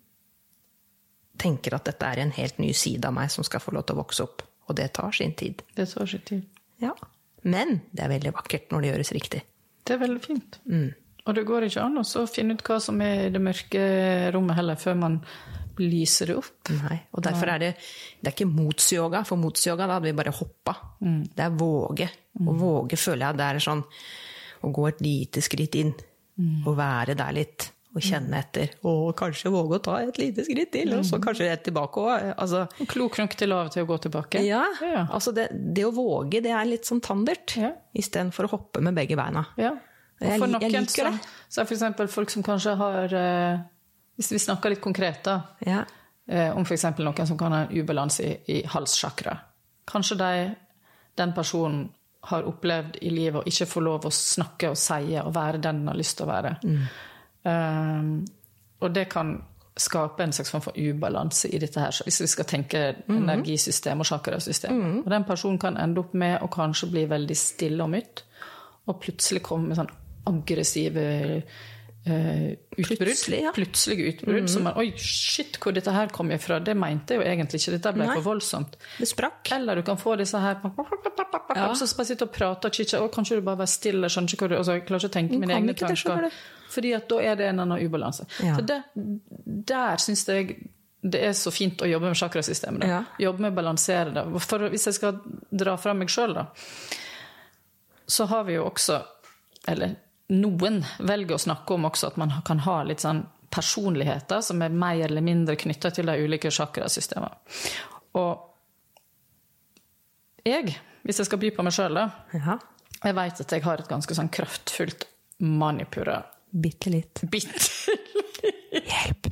tenker at dette er en helt ny side av meg som skal få lov til å vokse opp. Og det tar sin tid.
Det tar sin tid.
Ja. Men det er veldig vakkert når det gjøres riktig.
Det er veldig fint. Mm. Og det går ikke an å finne ut hva som er i det mørke rommet heller, før man lyser det opp.
Nei, og derfor er det, det er ikke motsyoga, for motsyoga da hadde vi bare hoppa. Mm. Det er våge. Mm. Og våge føler jeg det er sånn, å gå et lite skritt inn, mm. og være der litt, og kjenne etter, og kanskje våge å ta et lite skritt til, og så kanskje rett tilbake også. Altså,
klok nok til av til å gå tilbake.
Ja, ja. Altså det, det å våge, det er litt sånn tandert, ja. I stedet for å hoppe med begge beina.
Ja. Og for noen jeg liker det. Så er for eksempel folk som kanskje har, eh, hvis vi snakker litt konkret da, ja. eh, om for eksempel noen som kan ha en ubalanse i, i halschakra. Kanskje de, den personen har opplevd i livet å ikke få lov å snakke og si og være den den har lyst til å være. Mm. Um, og det kan skape en slags form for ubalanse i dette her, så hvis vi skal tenke mm-hmm. energisystem og chakrasystem. Mm-hmm. Og den personen kan ende opp med å kanskje bli veldig stille og mytt, og plutselig komme med sånn aggressive uh, utbrudd. Plutselig, ja. Plutselige utbrudd, mm-hmm. som er, oi, shit, hvor dette her kom jeg fra? Det mente jeg jo egentlig ikke, dette ble Nei. For voldsomt.
Det sprakk.
Eller du kan få disse her, ja. Så bare sitte og prate og chitte, og kanskje du bare være stille, skjønner ikke hva du, altså jeg klarer ikke å tenke mine egne tanker. Fordi at da er det en annen ubalanse. Ja. Så det, der synes jeg det er så fint å jobbe med chakrasystemet.
Ja.
Jobbe med å balansere det. For hvis jeg skal dra fra meg selv da, så har vi jo også, eller noen velger å snakke om også at man kan ha litt sånn personligheter som er mer eller mindre knyttet til de ulike chakrasystemene. Og jeg, hvis jeg skal by på meg selv da,
Ja.
jeg vet at jeg har et ganske sånn kraftfullt manipura.
Bitte litt.
Bitte
Hjelp.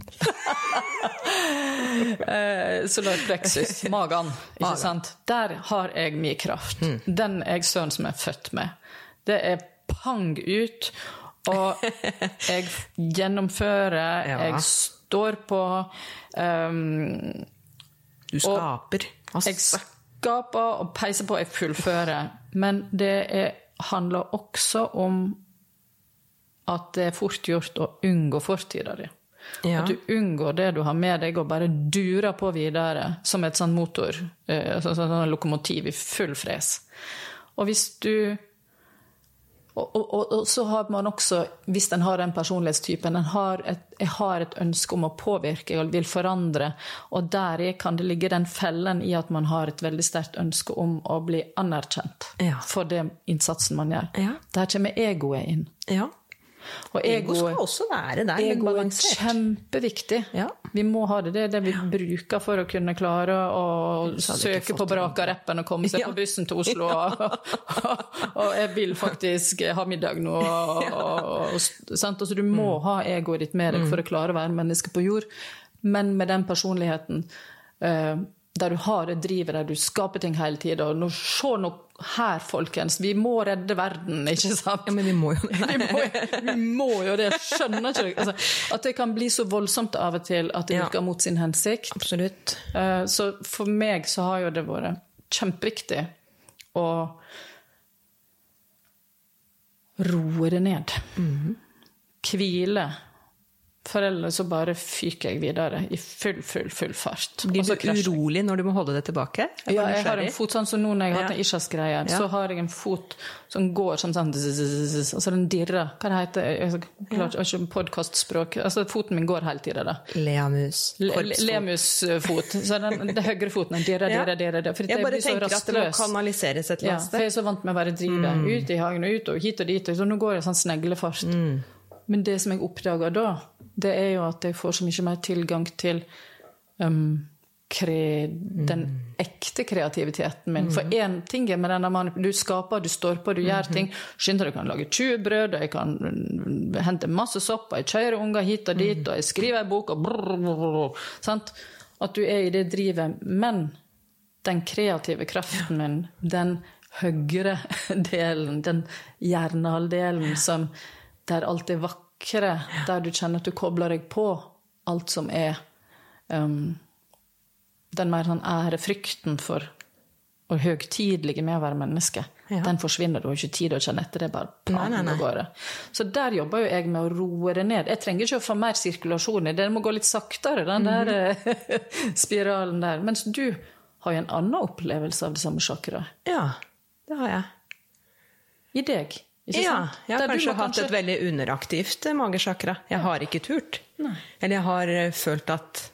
eh, solar plexus, magen, ikke
Magen.
sant? Der har jeg mye kraft.
Mm.
Den er jeg søren som er født med. Det er pang ut, og jeg gjennomfører,
Ja.
jeg står på, um,
Du skaper.
jeg skaper og peiser på, jeg fullfører. Men det er, handler også om at det er fort gjort å unngå fortida di.
Ja.
At du unngår det du har med deg og bare durer på videre som et sånn motor, eh, sånn, sånn lokomotiv i full fres. Og hvis du og, og, og, og så har man også, hvis den har den personlighetstypen, den har et, jeg har et ønske om å påvirke og vil forandre, og der kan det ligge den fellen i at man har et veldig sterkt ønske om å bli anerkjent
Ja.
for det innsatsen man gjør.
Ja.
Der kommer egoet inn.
Ja.
Og
Ego skal
egoet
også være der, men
Ego er
balansert.
kjempeviktig.
Ja.
Vi må ha det. Det er det vi bruker for å kunne klare å
hadde ikke
søke
fått
på
det.
Braka-rappen og komme seg
Ja.
på bussen til Oslo. Og, og jeg vil faktisk ha middag nå. Og, og, og, sant? Altså, du må
Mm.
ha egoet ditt med deg for å klare å være menneske på jord. Men med den personligheten eh, der du har det drivet, der du skaper ting hele tiden. Og nå, se nå her, folkens, vi må redde verden, ikke sant?
Ja, men vi må jo
vi, må, vi må jo det, jeg skjønner ikke det. Altså, at det kan bli så voldsomt av og til at det
Ja.
virker mot sin hensikt.
Absolutt.
Eh, Så for meg så har jo det vært kjempeviktig å roe det ned. Hvile. For ellers så bare fyker jeg videre i full, full, full fart.
Blir
Og så
du
krasjer jeg.
urolig når du må holde det tilbake? Jeg
Ja,
var
jeg har en
nysgjerrig.
fot sånn som nå når jeg har hatt
Ja.
en ischias-greie,
Ja.
så har jeg en fot som går som sånn, altså den dirrer. Hva det heter, jeg klarer ikke podcastspråk. Altså foten min går hele tiden da.
Leamus.
Le-
Korpsfot.
Lemusfot. Så den, det høyre foten, den dirrer,
Ja.
dirrer, dirrer. dirrer, For
Jeg
jeg
bare
blir så
tenker at det må
rastløs.
kanaliseres et eller
Ja,
annet
for jeg
sted.
er så vant med å bare drive ut i hagen og ut og hit og dit. Så nå går jeg sånn sneglefart. Men det som jeg oppdager da, det er jo at jeg får så mye mer tilgang til um, kre, den ekte kreativiteten min. For en ting er med denne manip- du skaper, du står på, du gjør ting. Skynder du kan lage tjue brød, og jeg kan mm, hente masse sopp, og jeg kjører unger hit og dit, og jeg skriver en bok, og brrr, brrr, brrr, sant? At du er i det drivet. Men den kreative kraften min, den høyre delen, den hjernehalvdelen som der alt er vakre, der du kjenner at du kobler deg på alt som er um, den mer sånn ærefrykten for og høgtidlige med å være menneske.
Ja.
Den forsvinner, du har ikke tid å kjenne etter det, bare
Nei,
pang
nei, nei.
og går. Så der jobber jo jeg med å roe det ned. Jeg trenger ikke å få mer sirkulasjon i det, det må gå litt saktere, den der eh, spiralen der. Mens du har jo en annen opplevelse av det samme chakra
Ja, det har jeg.
i deg. Ikke
Ja,
sant?
jeg har
Der du
kanskje
må
hatt et veldig underaktivt eh, magesjakra. Jeg har ikke turt. Eller jeg har eh, følt at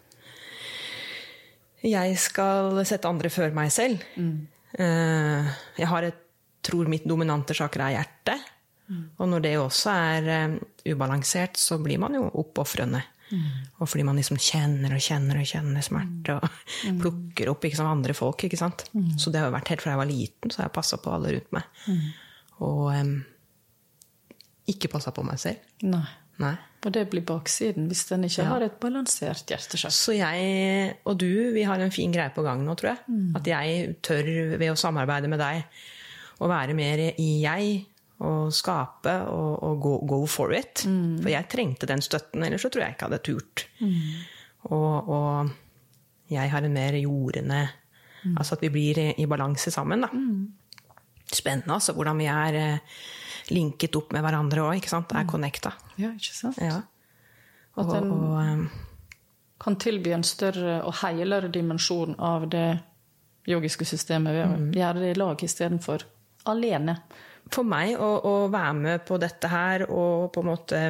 jeg skal sette andre før meg selv. Eh, Jeg har et, tror mitt dominante chakra er hjertet. Og når det også er eh, ubalansert, så blir man jo oppofrende. Og fordi man liksom kjenner og kjenner og kjenner smerte og plukker opp ikke sant, andre folk. Ikke sant? Så det har jo vært helt fra jeg var liten, så har jeg passet på alle rundt meg. Og em, ikke passet på meg selv.
Nei.
Nei.
Og det blir baksiden hvis den ikke
Ja.
har et balansert hjertesjakra.
Så jeg og du, vi har en fin greie på gang nå, tror jeg. At jeg tør ved å samarbeide med deg å være mer i jeg, og skape og, og go, go for it. For jeg trengte den støtten, ellers så tror jeg ikke hadde turt. Og, og jeg har en mer jordende, altså at vi blir i, i balanse sammen da. Spennende altså, hvordan vi er eh, linket opp med hverandre også, ikke sant? Er connecta.
Ja, ikke sant?
Ja.
At
Og,
den
og em,
kan tilby en større og heilere dimensjon av det yogiske systemet ved å gjøre det i lag i stedet for alene.
for meg å, å være med på dette her og på en måte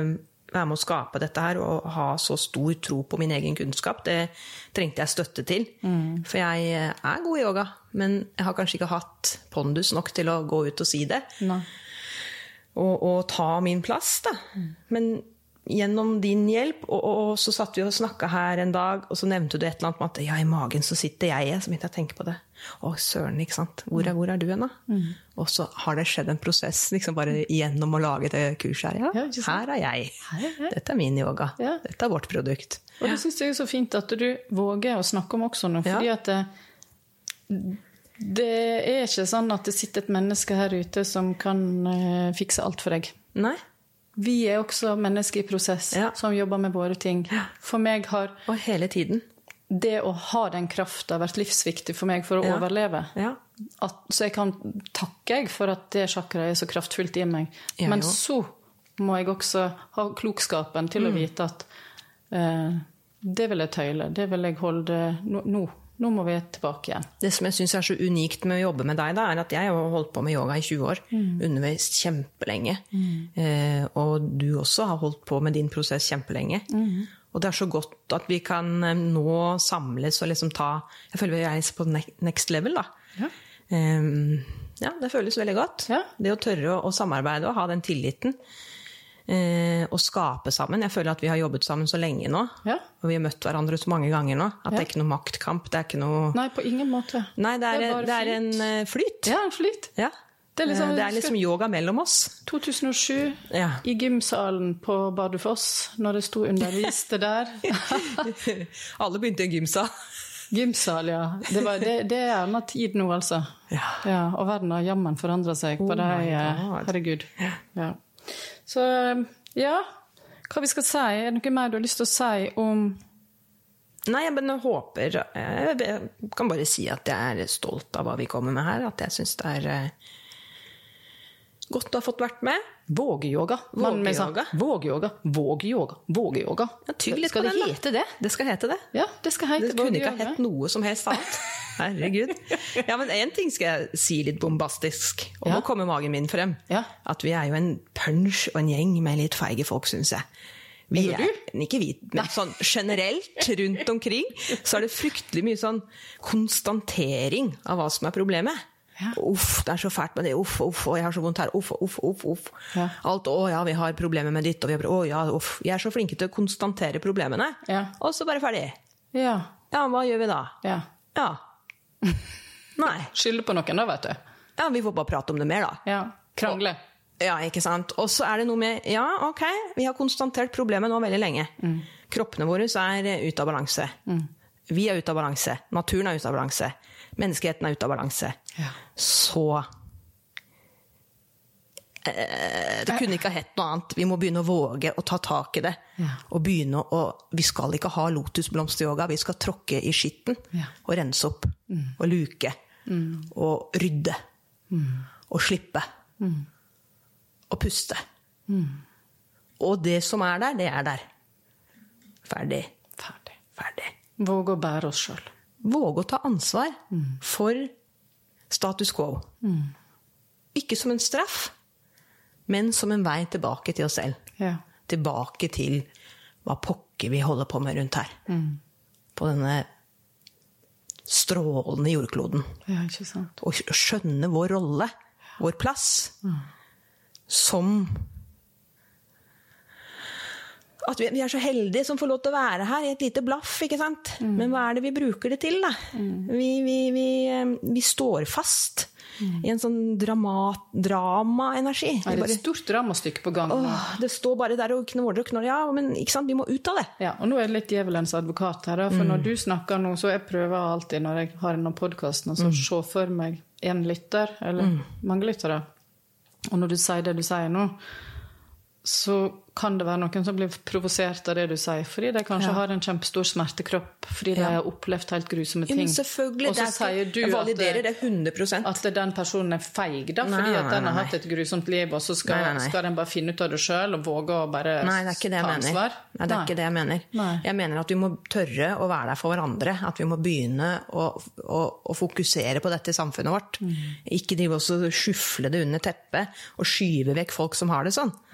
være med å skape dette her, og ha så stor tro på min egen kunnskap, det trengte jeg støtte til. Mm. For jeg er god i yoga, men jeg har kanskje ikke hatt pondus nok til å gå ut og si det.
Nei.
Og, og ta min plass, da. Mm. Men gjennom din hjelp, og, og, og så satt vi og snakket her en dag, og så nevnte du et eller annet med at ja, i magen så sitter jeg, så begynte jeg å tenke på det. Å, søren, ikke sant? Hvor er, hvor er du hen da? Mm. Og så har det skjedd en prosess, liksom bare gjennom å lage det kurset her. Ja, ja, her er jeg. Her er jeg. Dette er min yoga. Ja. Dette er vårt produkt.
Og det synes jeg er så fint at du våger å snakke om også nå, fordi ja. at det, det er ikke sånn at det sitter et menneske her ute som kan uh, fikse alt for deg.
Nei.
Vi er også mennesker i prosess, ja. som jobber med våre ting. For meg har...
Og hele tiden.
Det å ha den kraften har vært livsviktig for meg for å ja. overleve. Ja. At, så jeg kan takke jeg for at det chakra er så kraftfullt i meg. Ja, Men så må jeg også ha klokskapen til mm. å vite at uh, det vil jeg tøyle, det vil jeg holde nå. No, Nå må vi tilbake igjen.
Det som jeg synes er så unikt med å jobbe med deg, da, er at jeg har holdt på med yoga i tjue år, mm. undervist kjempelenge. Mm. Eh, og du også har holdt på med din prosess kjempelenge. Mm. Og det er så godt at vi kan nå samles og liksom ta, jeg føler vi er på next level da. Ja. Eh, ja, det føles veldig godt. Ja. Det å tørre å, å samarbeide og ha den tilliten. Eh, og skape sammen. Jeg føler at vi har jobbet sammen så lenge nå, ja. og vi har møtt hverandre så mange ganger nå, at ja. det er ikke noe maktkamp, det er ikke noe...
Nei, på ingen måte.
Nei, det er, det er, det er en flyt.
Ja, en flyt.
Ja. Det er liksom, det er liksom yoga mellom oss.
to tusen og sju, ja. i gymsalen på Bardufoss, når det sto underviste der.
Alle begynte i en gymsal.
Gymsal, ja. Det, var, det, det er en tid nå, altså. Ja. Ja, og verden har jammen forandret seg på oh det her, herregud. Ja. Så ja, hva vi skal si? Er det noe mer du har lyst til å si om...
Nei, men jeg håper, jeg kan bare si at jeg er stolt av hva vi kommer med her, at jeg synes det er godt å ha fått vært med.
Vågeyoga.
Vågeyoga.
Vågeyoga. Vågeyoga. Vågeyoga.
Ja, tydelig
skal
på
det
den,
hete det?
Det skal hete det.
Ja, det skal hete
det kunne ikke ha hett noe som helst annet. Herregud. Ja, men en ting skal jeg si litt bombastisk. Og nå ja. kommer magen min frem. Ja. At vi er jo en punch og en gjeng med litt feige folk, synes jeg. Vi er, ikke vi, men sånn generelt rundt omkring, så er det fryktelig mye sånn konstantering av hva som er problemet. Ja. Uff, det er så fælt med det. Uff, uff, og jeg har så vondt her. Uff, uff, uff, uff. Ja. Alt, å ja, vi har problemer med ditt, og vi har, å ja, uff. Jeg er så flinke til å konstatere problemene. Ja. Og så bare ferdig. Ja. Ja, hva gjør vi da? Ja. Ja. Nei.
Skylde på noen da, vet du.
Ja, vi får bare prate om det mer da.
Ja, krangle.
Og, ja, ikke sant? Og så er det noe med, ja, ok, vi har konstatert problemet nå veldig lenge. Mm. Kroppene våre er ute av balanse. Mm. Vi er ute av balanse. Naturen er ute av balanse. Menneskeheten er ute av balanse. Ja. Så eh, det kunne ikke ha hett noe annet. Vi må begynne å våge å ta tak i det. Ja. Og begynne å, vi skal ikke ha lotusblomsteryoga, vi skal tråkke i skitten ja. og rense opp mm. og luke mm. og rydde mm. og slippe mm. og puste. Mm. Og det som er der, det er der. Ferdig.
Ferdig.
Ferdig.
Våge å bære oss selv.
Våge å ta ansvar mm. for status quo. Mm. Ikke som en straff, men som en vei tilbake til oss selv. Ja. Tilbake til hva pokker vi holder på med rundt her. Mm. På denne strålende jordkloden.
Ja, ikke sant.
Og skjønne vår rolle, vår plass, mm. som at vi er så heldige som får lov til å være her i et lite blaff, ikke sant? Mm. Men hva er det vi bruker det til da? Mm. Vi, vi, vi, vi står fast mm. i en sånn dramat, drama-energi.
Ja, det er et stort dramastykke på gang.
Åh, det står bare der og knåler og knåler, ja, men ikke sant, vi må ut av det.
Ja, og nå er det litt djevelens advokat her, for mm. når du snakker nå, så jeg prøver alltid når jeg har en av podcasten, så mm. se for meg en lytter, eller mm. mange lyttere. Og når du sier det du sier nå, så kan det være noen som blir provosert av det du sier, fordi de kanskje ja. har en kjempestor smertekropp, fordi de ja. har opplevd helt grusomme ting.
Ja, men selvfølgelig,
og så sier du at,
det hundre prosent.
At den personen er feig, da, fordi nei, at den har hatt et grusomt liv, og så skal, nei, nei, nei. skal den bare finne ut av det selv, og våge å bare
nei, det er ikke det jeg
ta ansvar.
Nei, det er nei. ikke det jeg mener. Nei. Jeg mener at vi må tørre å være der for hverandre, at vi må begynne å, å, å fokusere på dette i samfunnet vårt. Mm. Ikke drive oss og skyfle det under teppet, og skyve vekk folk som har det sånn. Nei.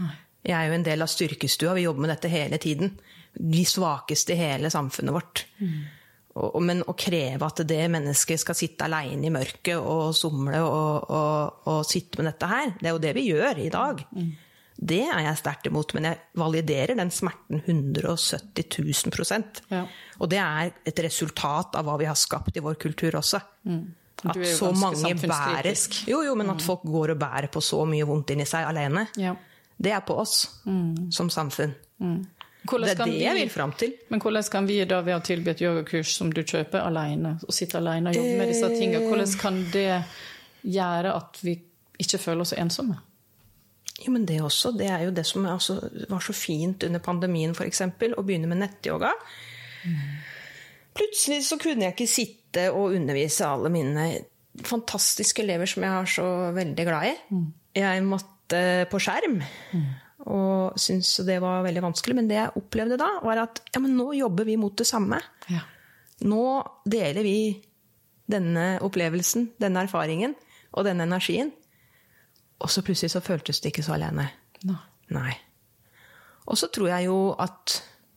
Jeg er jo en del av styrkestua, vi jobber med dette hele tiden. De svakeste i hele samfunnet vårt. Mm. Og, men å kreve at det mennesket skal sitte alene i mørket og somle og, og, og sitte med dette her, det er jo det vi gjør i dag. Mm. Det er jeg sterkt imot, men jeg validerer den smerten hundre og sytti tusen prosent. Ja. Og det er et resultat av hva vi har skapt i vår kultur også. Mm. At så mange bærer, jo, jo, men at folk går og bærer på så mye vondt inn i seg alene, ja. Det er på oss mm. som samfunn. Mm. Det er det vi, jeg vil frem til.
Men hvordan kan vi da ved å tilby et yogakurs som du kjøper alene, og sitte alene og jobbe med disse tingene, hvordan kan det gjøre at vi ikke føler oss ensomme?
Jo, men det også, det er jo det som altså, var så fint under pandemien for eksempel, å begynne med nettyoga. Mm. Plutselig så kunne jeg ikke sitte og undervise alle mine fantastiske elever som jeg har så veldig glad i. Mm. Jeg måtte på skjerm, mm. og syntes det var veldig vanskelig, men det jeg opplevde da var at ja, men nå jobber vi mot det samme. Ja. Nå deler vi denne opplevelsen, denne erfaringen og denne energien, og så plutselig så føltes det ikke så alene. No. Nei. Og så tror jeg jo at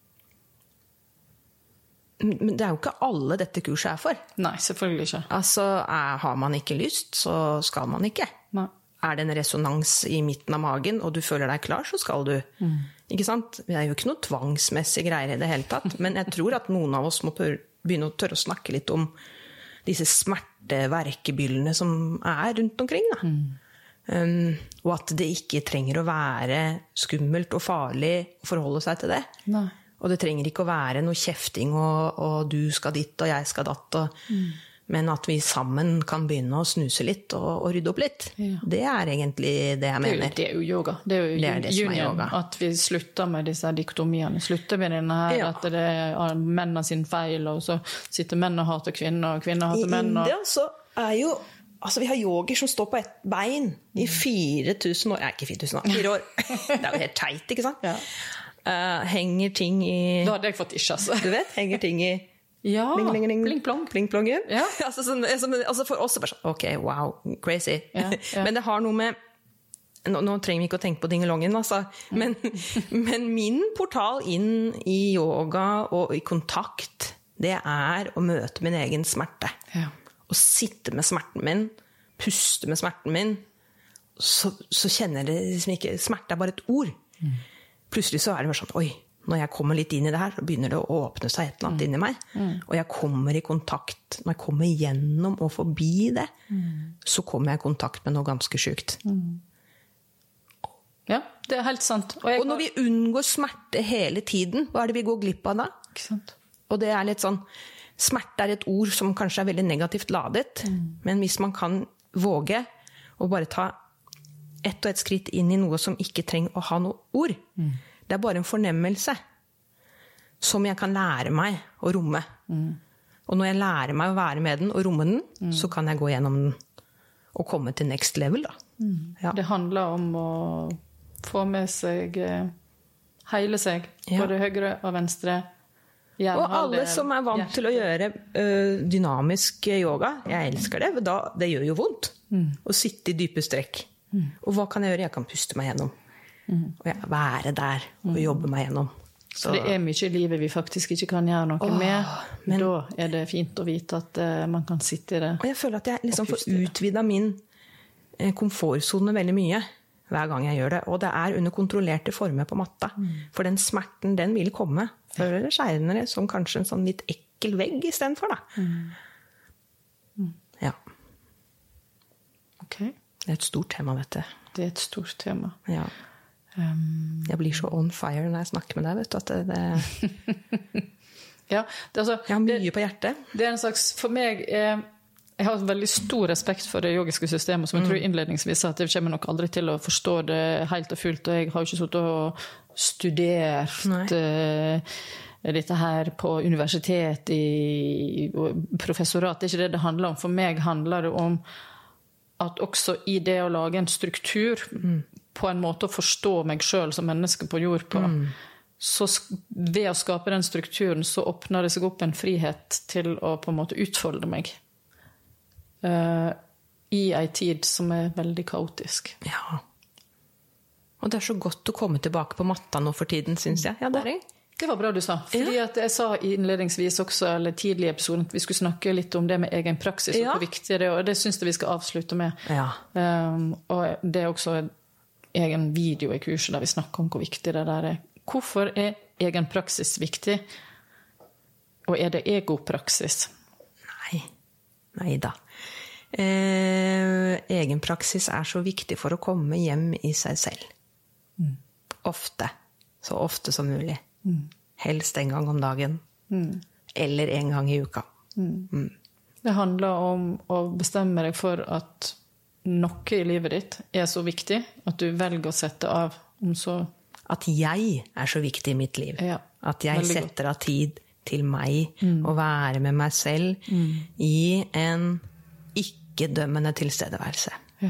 men det er jo ikke alle dette kurset er for.
Nei, selvfølgelig ikke.
Altså, er, har man ikke lyst, så skal man ikke. Nei. Er det en resonans i midten av magen, og du føler deg klar, så skal du. Mm. Ikke sant? Det er jo ikke noe tvangsmessig greier i det hele tatt, men jeg tror at noen av oss må begynne å tørre å snakke litt om disse smerteverkebyllene som er rundt omkring. Da. Mm. Um, og at det ikke trenger å være skummelt og farlig å forholde seg til det. Nei. Og det trenger ikke å være noe kjefting, og, og du skal ditt, og jeg skal datt, og, mm. men at vi sammen kan begynne å snuse litt og, og rydde opp litt. Ja. Det er egentlig det jeg mener.
Det er jo yoga. Det er jo
det er det
union, yoga. At vi slutter med disse diktomiene. Slutter med denne her, ja. At det er mennene sin feil, og så sitter menn og hater kvinner, og kvinner hater menn. Og...
I India så er jo... Altså, vi har yoger som står på ett bein i fire tusen år. Nei, ikke fire tusen år, fire år. Det er jo helt teit, ikke sant? Ja. Uh, henger ting i...
Da hadde jeg fått ikke, altså.
Du vet, henger ting i...
Ja,
bling, bling, bling,
bling plong.
Bling plong, ja.
Ja.
altså, sånn, altså, for oss er det bare sånn, ok, wow, crazy. Ja, ja. Men det har noe med... Nå, nå trenger vi ikke å tenke på dingelongen, altså. Men, men min portal inn i yoga og i kontakt, det er å møte min egen smerte. Ja. Å sitte med smerten min, puste med smerten min, så, så kjenner jeg det liksom ikke... Smerte er bare et ord. Mm. Plutselig så er det bare sånn, oi, når jeg kommer litt inn i det her, så begynner det å åpne seg et eller annet mm. inni meg. Mm. Og jeg kommer i kontakt, når jeg kommer gjennom og forbi det, mm. så kommer jeg i kontakt med noe ganske sykt. Mm.
Ja, det er helt sant.
Og, jeg... og når vi unngår smerte hele tiden, hva er det vi går glipp av da?
Ikke sant?
Og det er litt sånn, smerte er et ord som kanskje er veldig negativt ladet, mm. men hvis man kan våge å bare ta ett og ett skritt inn i noe som ikke trenger å ha noe ord. Mm. Det er bare en fornemmelse som jeg kan lære meg å romme. Mm. Og når jeg lærer meg å være med den og romme den, mm. så kan jeg gå gjennom den og komme til next level. Da.
Mm. Ja. Det handler om å få med seg, heile seg, ja. Både høyre og venstre.
Og alle som er vant til å gjøre uh, dynamisk yoga, jeg elsker det, da, det gjør jo vondt mm. å sitte i dype strekk. Mm. Og hva kan jeg gjøre? Jeg kan puste meg gjennom. Mm. Og jeg være der og mm. jobbe meg gjennom.
Så det er mye i livet vi faktisk ikke kan gjøre noe Åh, med. Men da er det fint å vite at uh, man kan sitte i det.
Og jeg føler at jeg liksom får utvidet min uh, komfortzone veldig mye hver gang jeg gjør det. Og det er under kontrollerte former på matta. Mm. For den smerten, den vil komme. Før eller senere, som kanskje en sånn litt ekkel vegg i stedet for, da. Mm. Mm. Ja.
Ok.
Det er et stort tema, dette.
Det er et stort tema.
Ja. Um, jeg blir så on fire når jeg snakker med deg, vet du, at det... det...
ja, det, altså,
jeg har mye
det,
på hjertet.
Det er en slags, for meg, eh, jeg har veldig stor respekt for det yogiske systemet, som jeg tror innledningsvis at jeg kommer nok aldri til å forstå det helt og fullt, og jeg har jo ikke suttet og studert uh, dette her på universitet i, i professorat. Det er ikke det det handler om. For meg handler det om at også i det å lage en struktur mm. på en måte å forstå meg selv som menneske på jord på, mm. så ved å skape den strukturen så åpner det seg opp en frihet til å på en måte utfolde meg uh, i en tid som er veldig kaotisk.
Ja. Og det er så godt å komme tilbake på matta nå for tiden, synes jeg. Ja, det er det.
Det var bra du sa. Fordi at jeg sa innledningsvis også, eller tidlig i episoden, at vi skulle snakke litt om det med egen praksis, ja. Og hvor viktig det er, og det synes jeg vi skal avslutte med.
Ja.
Um, og det er også en egen video i kurset der vi snakker om hvor viktig det der er. Hvorfor er egen praksis viktig? Og er det egopraksis?
Nei, nei da. Eh, egen praksis er så viktig for å komme hjem i seg selv. Mm. Ofte. Så ofte som mulig. Mm. Helst en gang om dagen. Mm. Eller en gang i uka. Mm. Mm.
Det handler om å bestemme deg for at noe i livet ditt er så viktig at du velger å sette av om så...
At jeg er så viktig i mitt liv.
Ja,
at jeg setter av tid til meg mm. å være med meg selv mm. i en ikke-dømmende tilstedeværelse. Ja.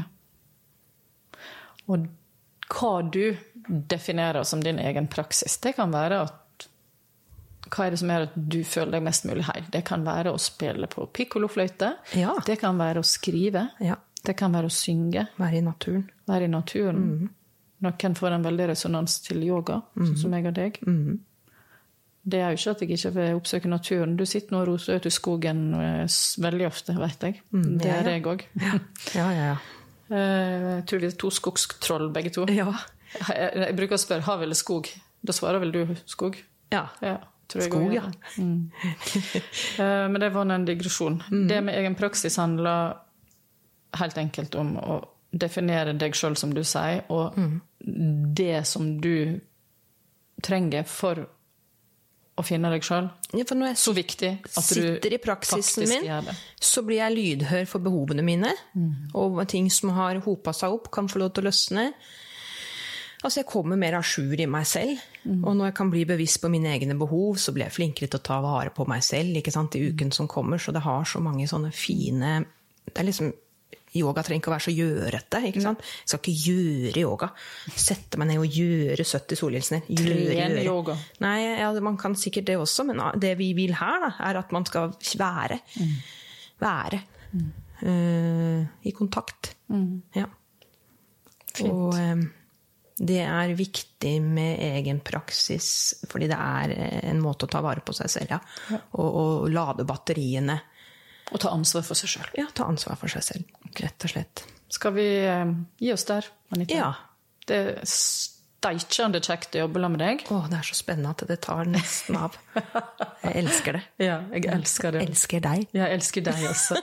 Og hva du definerer som din egen praksis, det kan være at hva er det som gjør at du føler deg mest mulig heil? Det kan være å spille på pikkolofløyte,
ja.
Det kan være å skrive,
ja.
Det kan være å synge.
Være i naturen.
Være i naturen. Mm. Noen får en veldig resonans til yoga, mm. sånn som jeg og deg. Mm. Det er jo ikke at jeg ikke vil oppsøke naturen. Du sitter nå og roser ut i skogen veldig ofte, vet jeg. Mm, det er jeg også.
Ja, ja, ja. ja.
Jeg tror vi er to skogstroll, begge to.
Ja.
Jeg, jeg bruker å spørre, hav eller skog? Da svarer vel du skog?
Ja,
ja tror jeg
skog, ja.
Mm. Men det var en digresjon. Mm. Det med egen praksis handler helt enkelt om å definere deg selv, som du sier, og mm. det som du trenger for å finne deg selv.
Ja, for når jeg
så viktig at du
sitter i praksisen min, så blir jeg lydhør for behovene mine, mm. og ting som har hopet seg opp kan få lov til å løsne. Altså jeg kommer mer ajour i meg selv, mm. og når jeg kan bli bevisst på mine egne behov, så blir jeg flinkere til å ta vare på meg selv, ikke sant, i uken som kommer, så det har så mange sånne fine, det er liksom, yoga trenger ikke å være så gjørete, ikke sant? Jeg skal ikke gjøre yoga, sette meg ned og gjøre sytti solhilsener, gjøre, gjøre.
Yoga.
Nei, ja, man kan sikkert det også, men det vi vil her da, er at man skal være, mm. være, mm. Uh, i kontakt, mm. ja. Fint. Og... Um, det er viktig med egen praksis, fordi det er en måte å ta vare på seg selv, ja. Ja. Og, og lade batteriene.
Og ta ansvar for seg selv.
Ja, ta ansvar for seg selv, rett og slett.
Skal vi eh, gi oss der, Anita?
Ja.
Det er steikjende kjekt å jobbe med deg.
Åh, det er så spennende at det tar nesten av. Jeg elsker det.
Ja, jeg elsker det.
Jeg elsker deg.
Ja, jeg elsker deg også.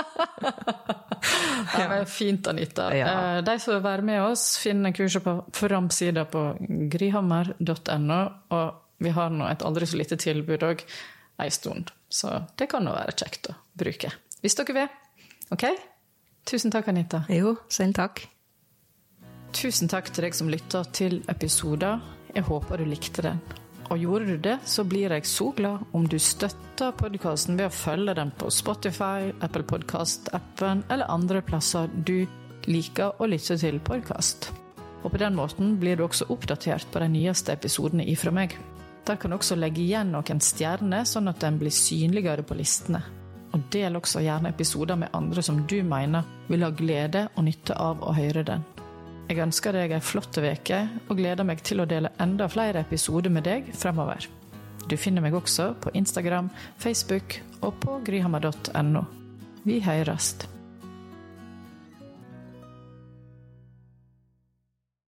Ja, men fint, Anita.
Ja.
De som vil være med oss finner kurset på framsida på grihammer punktum no, og vi har nå et aldri så lite tilbud også en stund, så det kan nå være kjekt å bruke. Hvis dere vil. Ok? Tusen takk, Anita.
Jo, selv takk.
Tusen takk til deg som lytter til episoder. Jeg håper du likte den. Og gjorde du det, så blir jeg så glad om du støtter podcasten ved å følge den på Spotify, Apple Podcast-appen eller andre plasser du liker å lytte til podcast. Og på den måten blir du også oppdatert på de nyeste episodene ifra meg. Der kan du også legge igjen noen stjerner, sånn at den blir synligere på listene. Og del også gjerne episoder med andre som du mener vil ha glede og nytte av å høre den. Jeg ønsker deg en flott veke, og gleder meg til å dele enda flere episoder med deg fremover. Du finner meg også på Instagram, Facebook og på grihammer punktum no. Vi høres.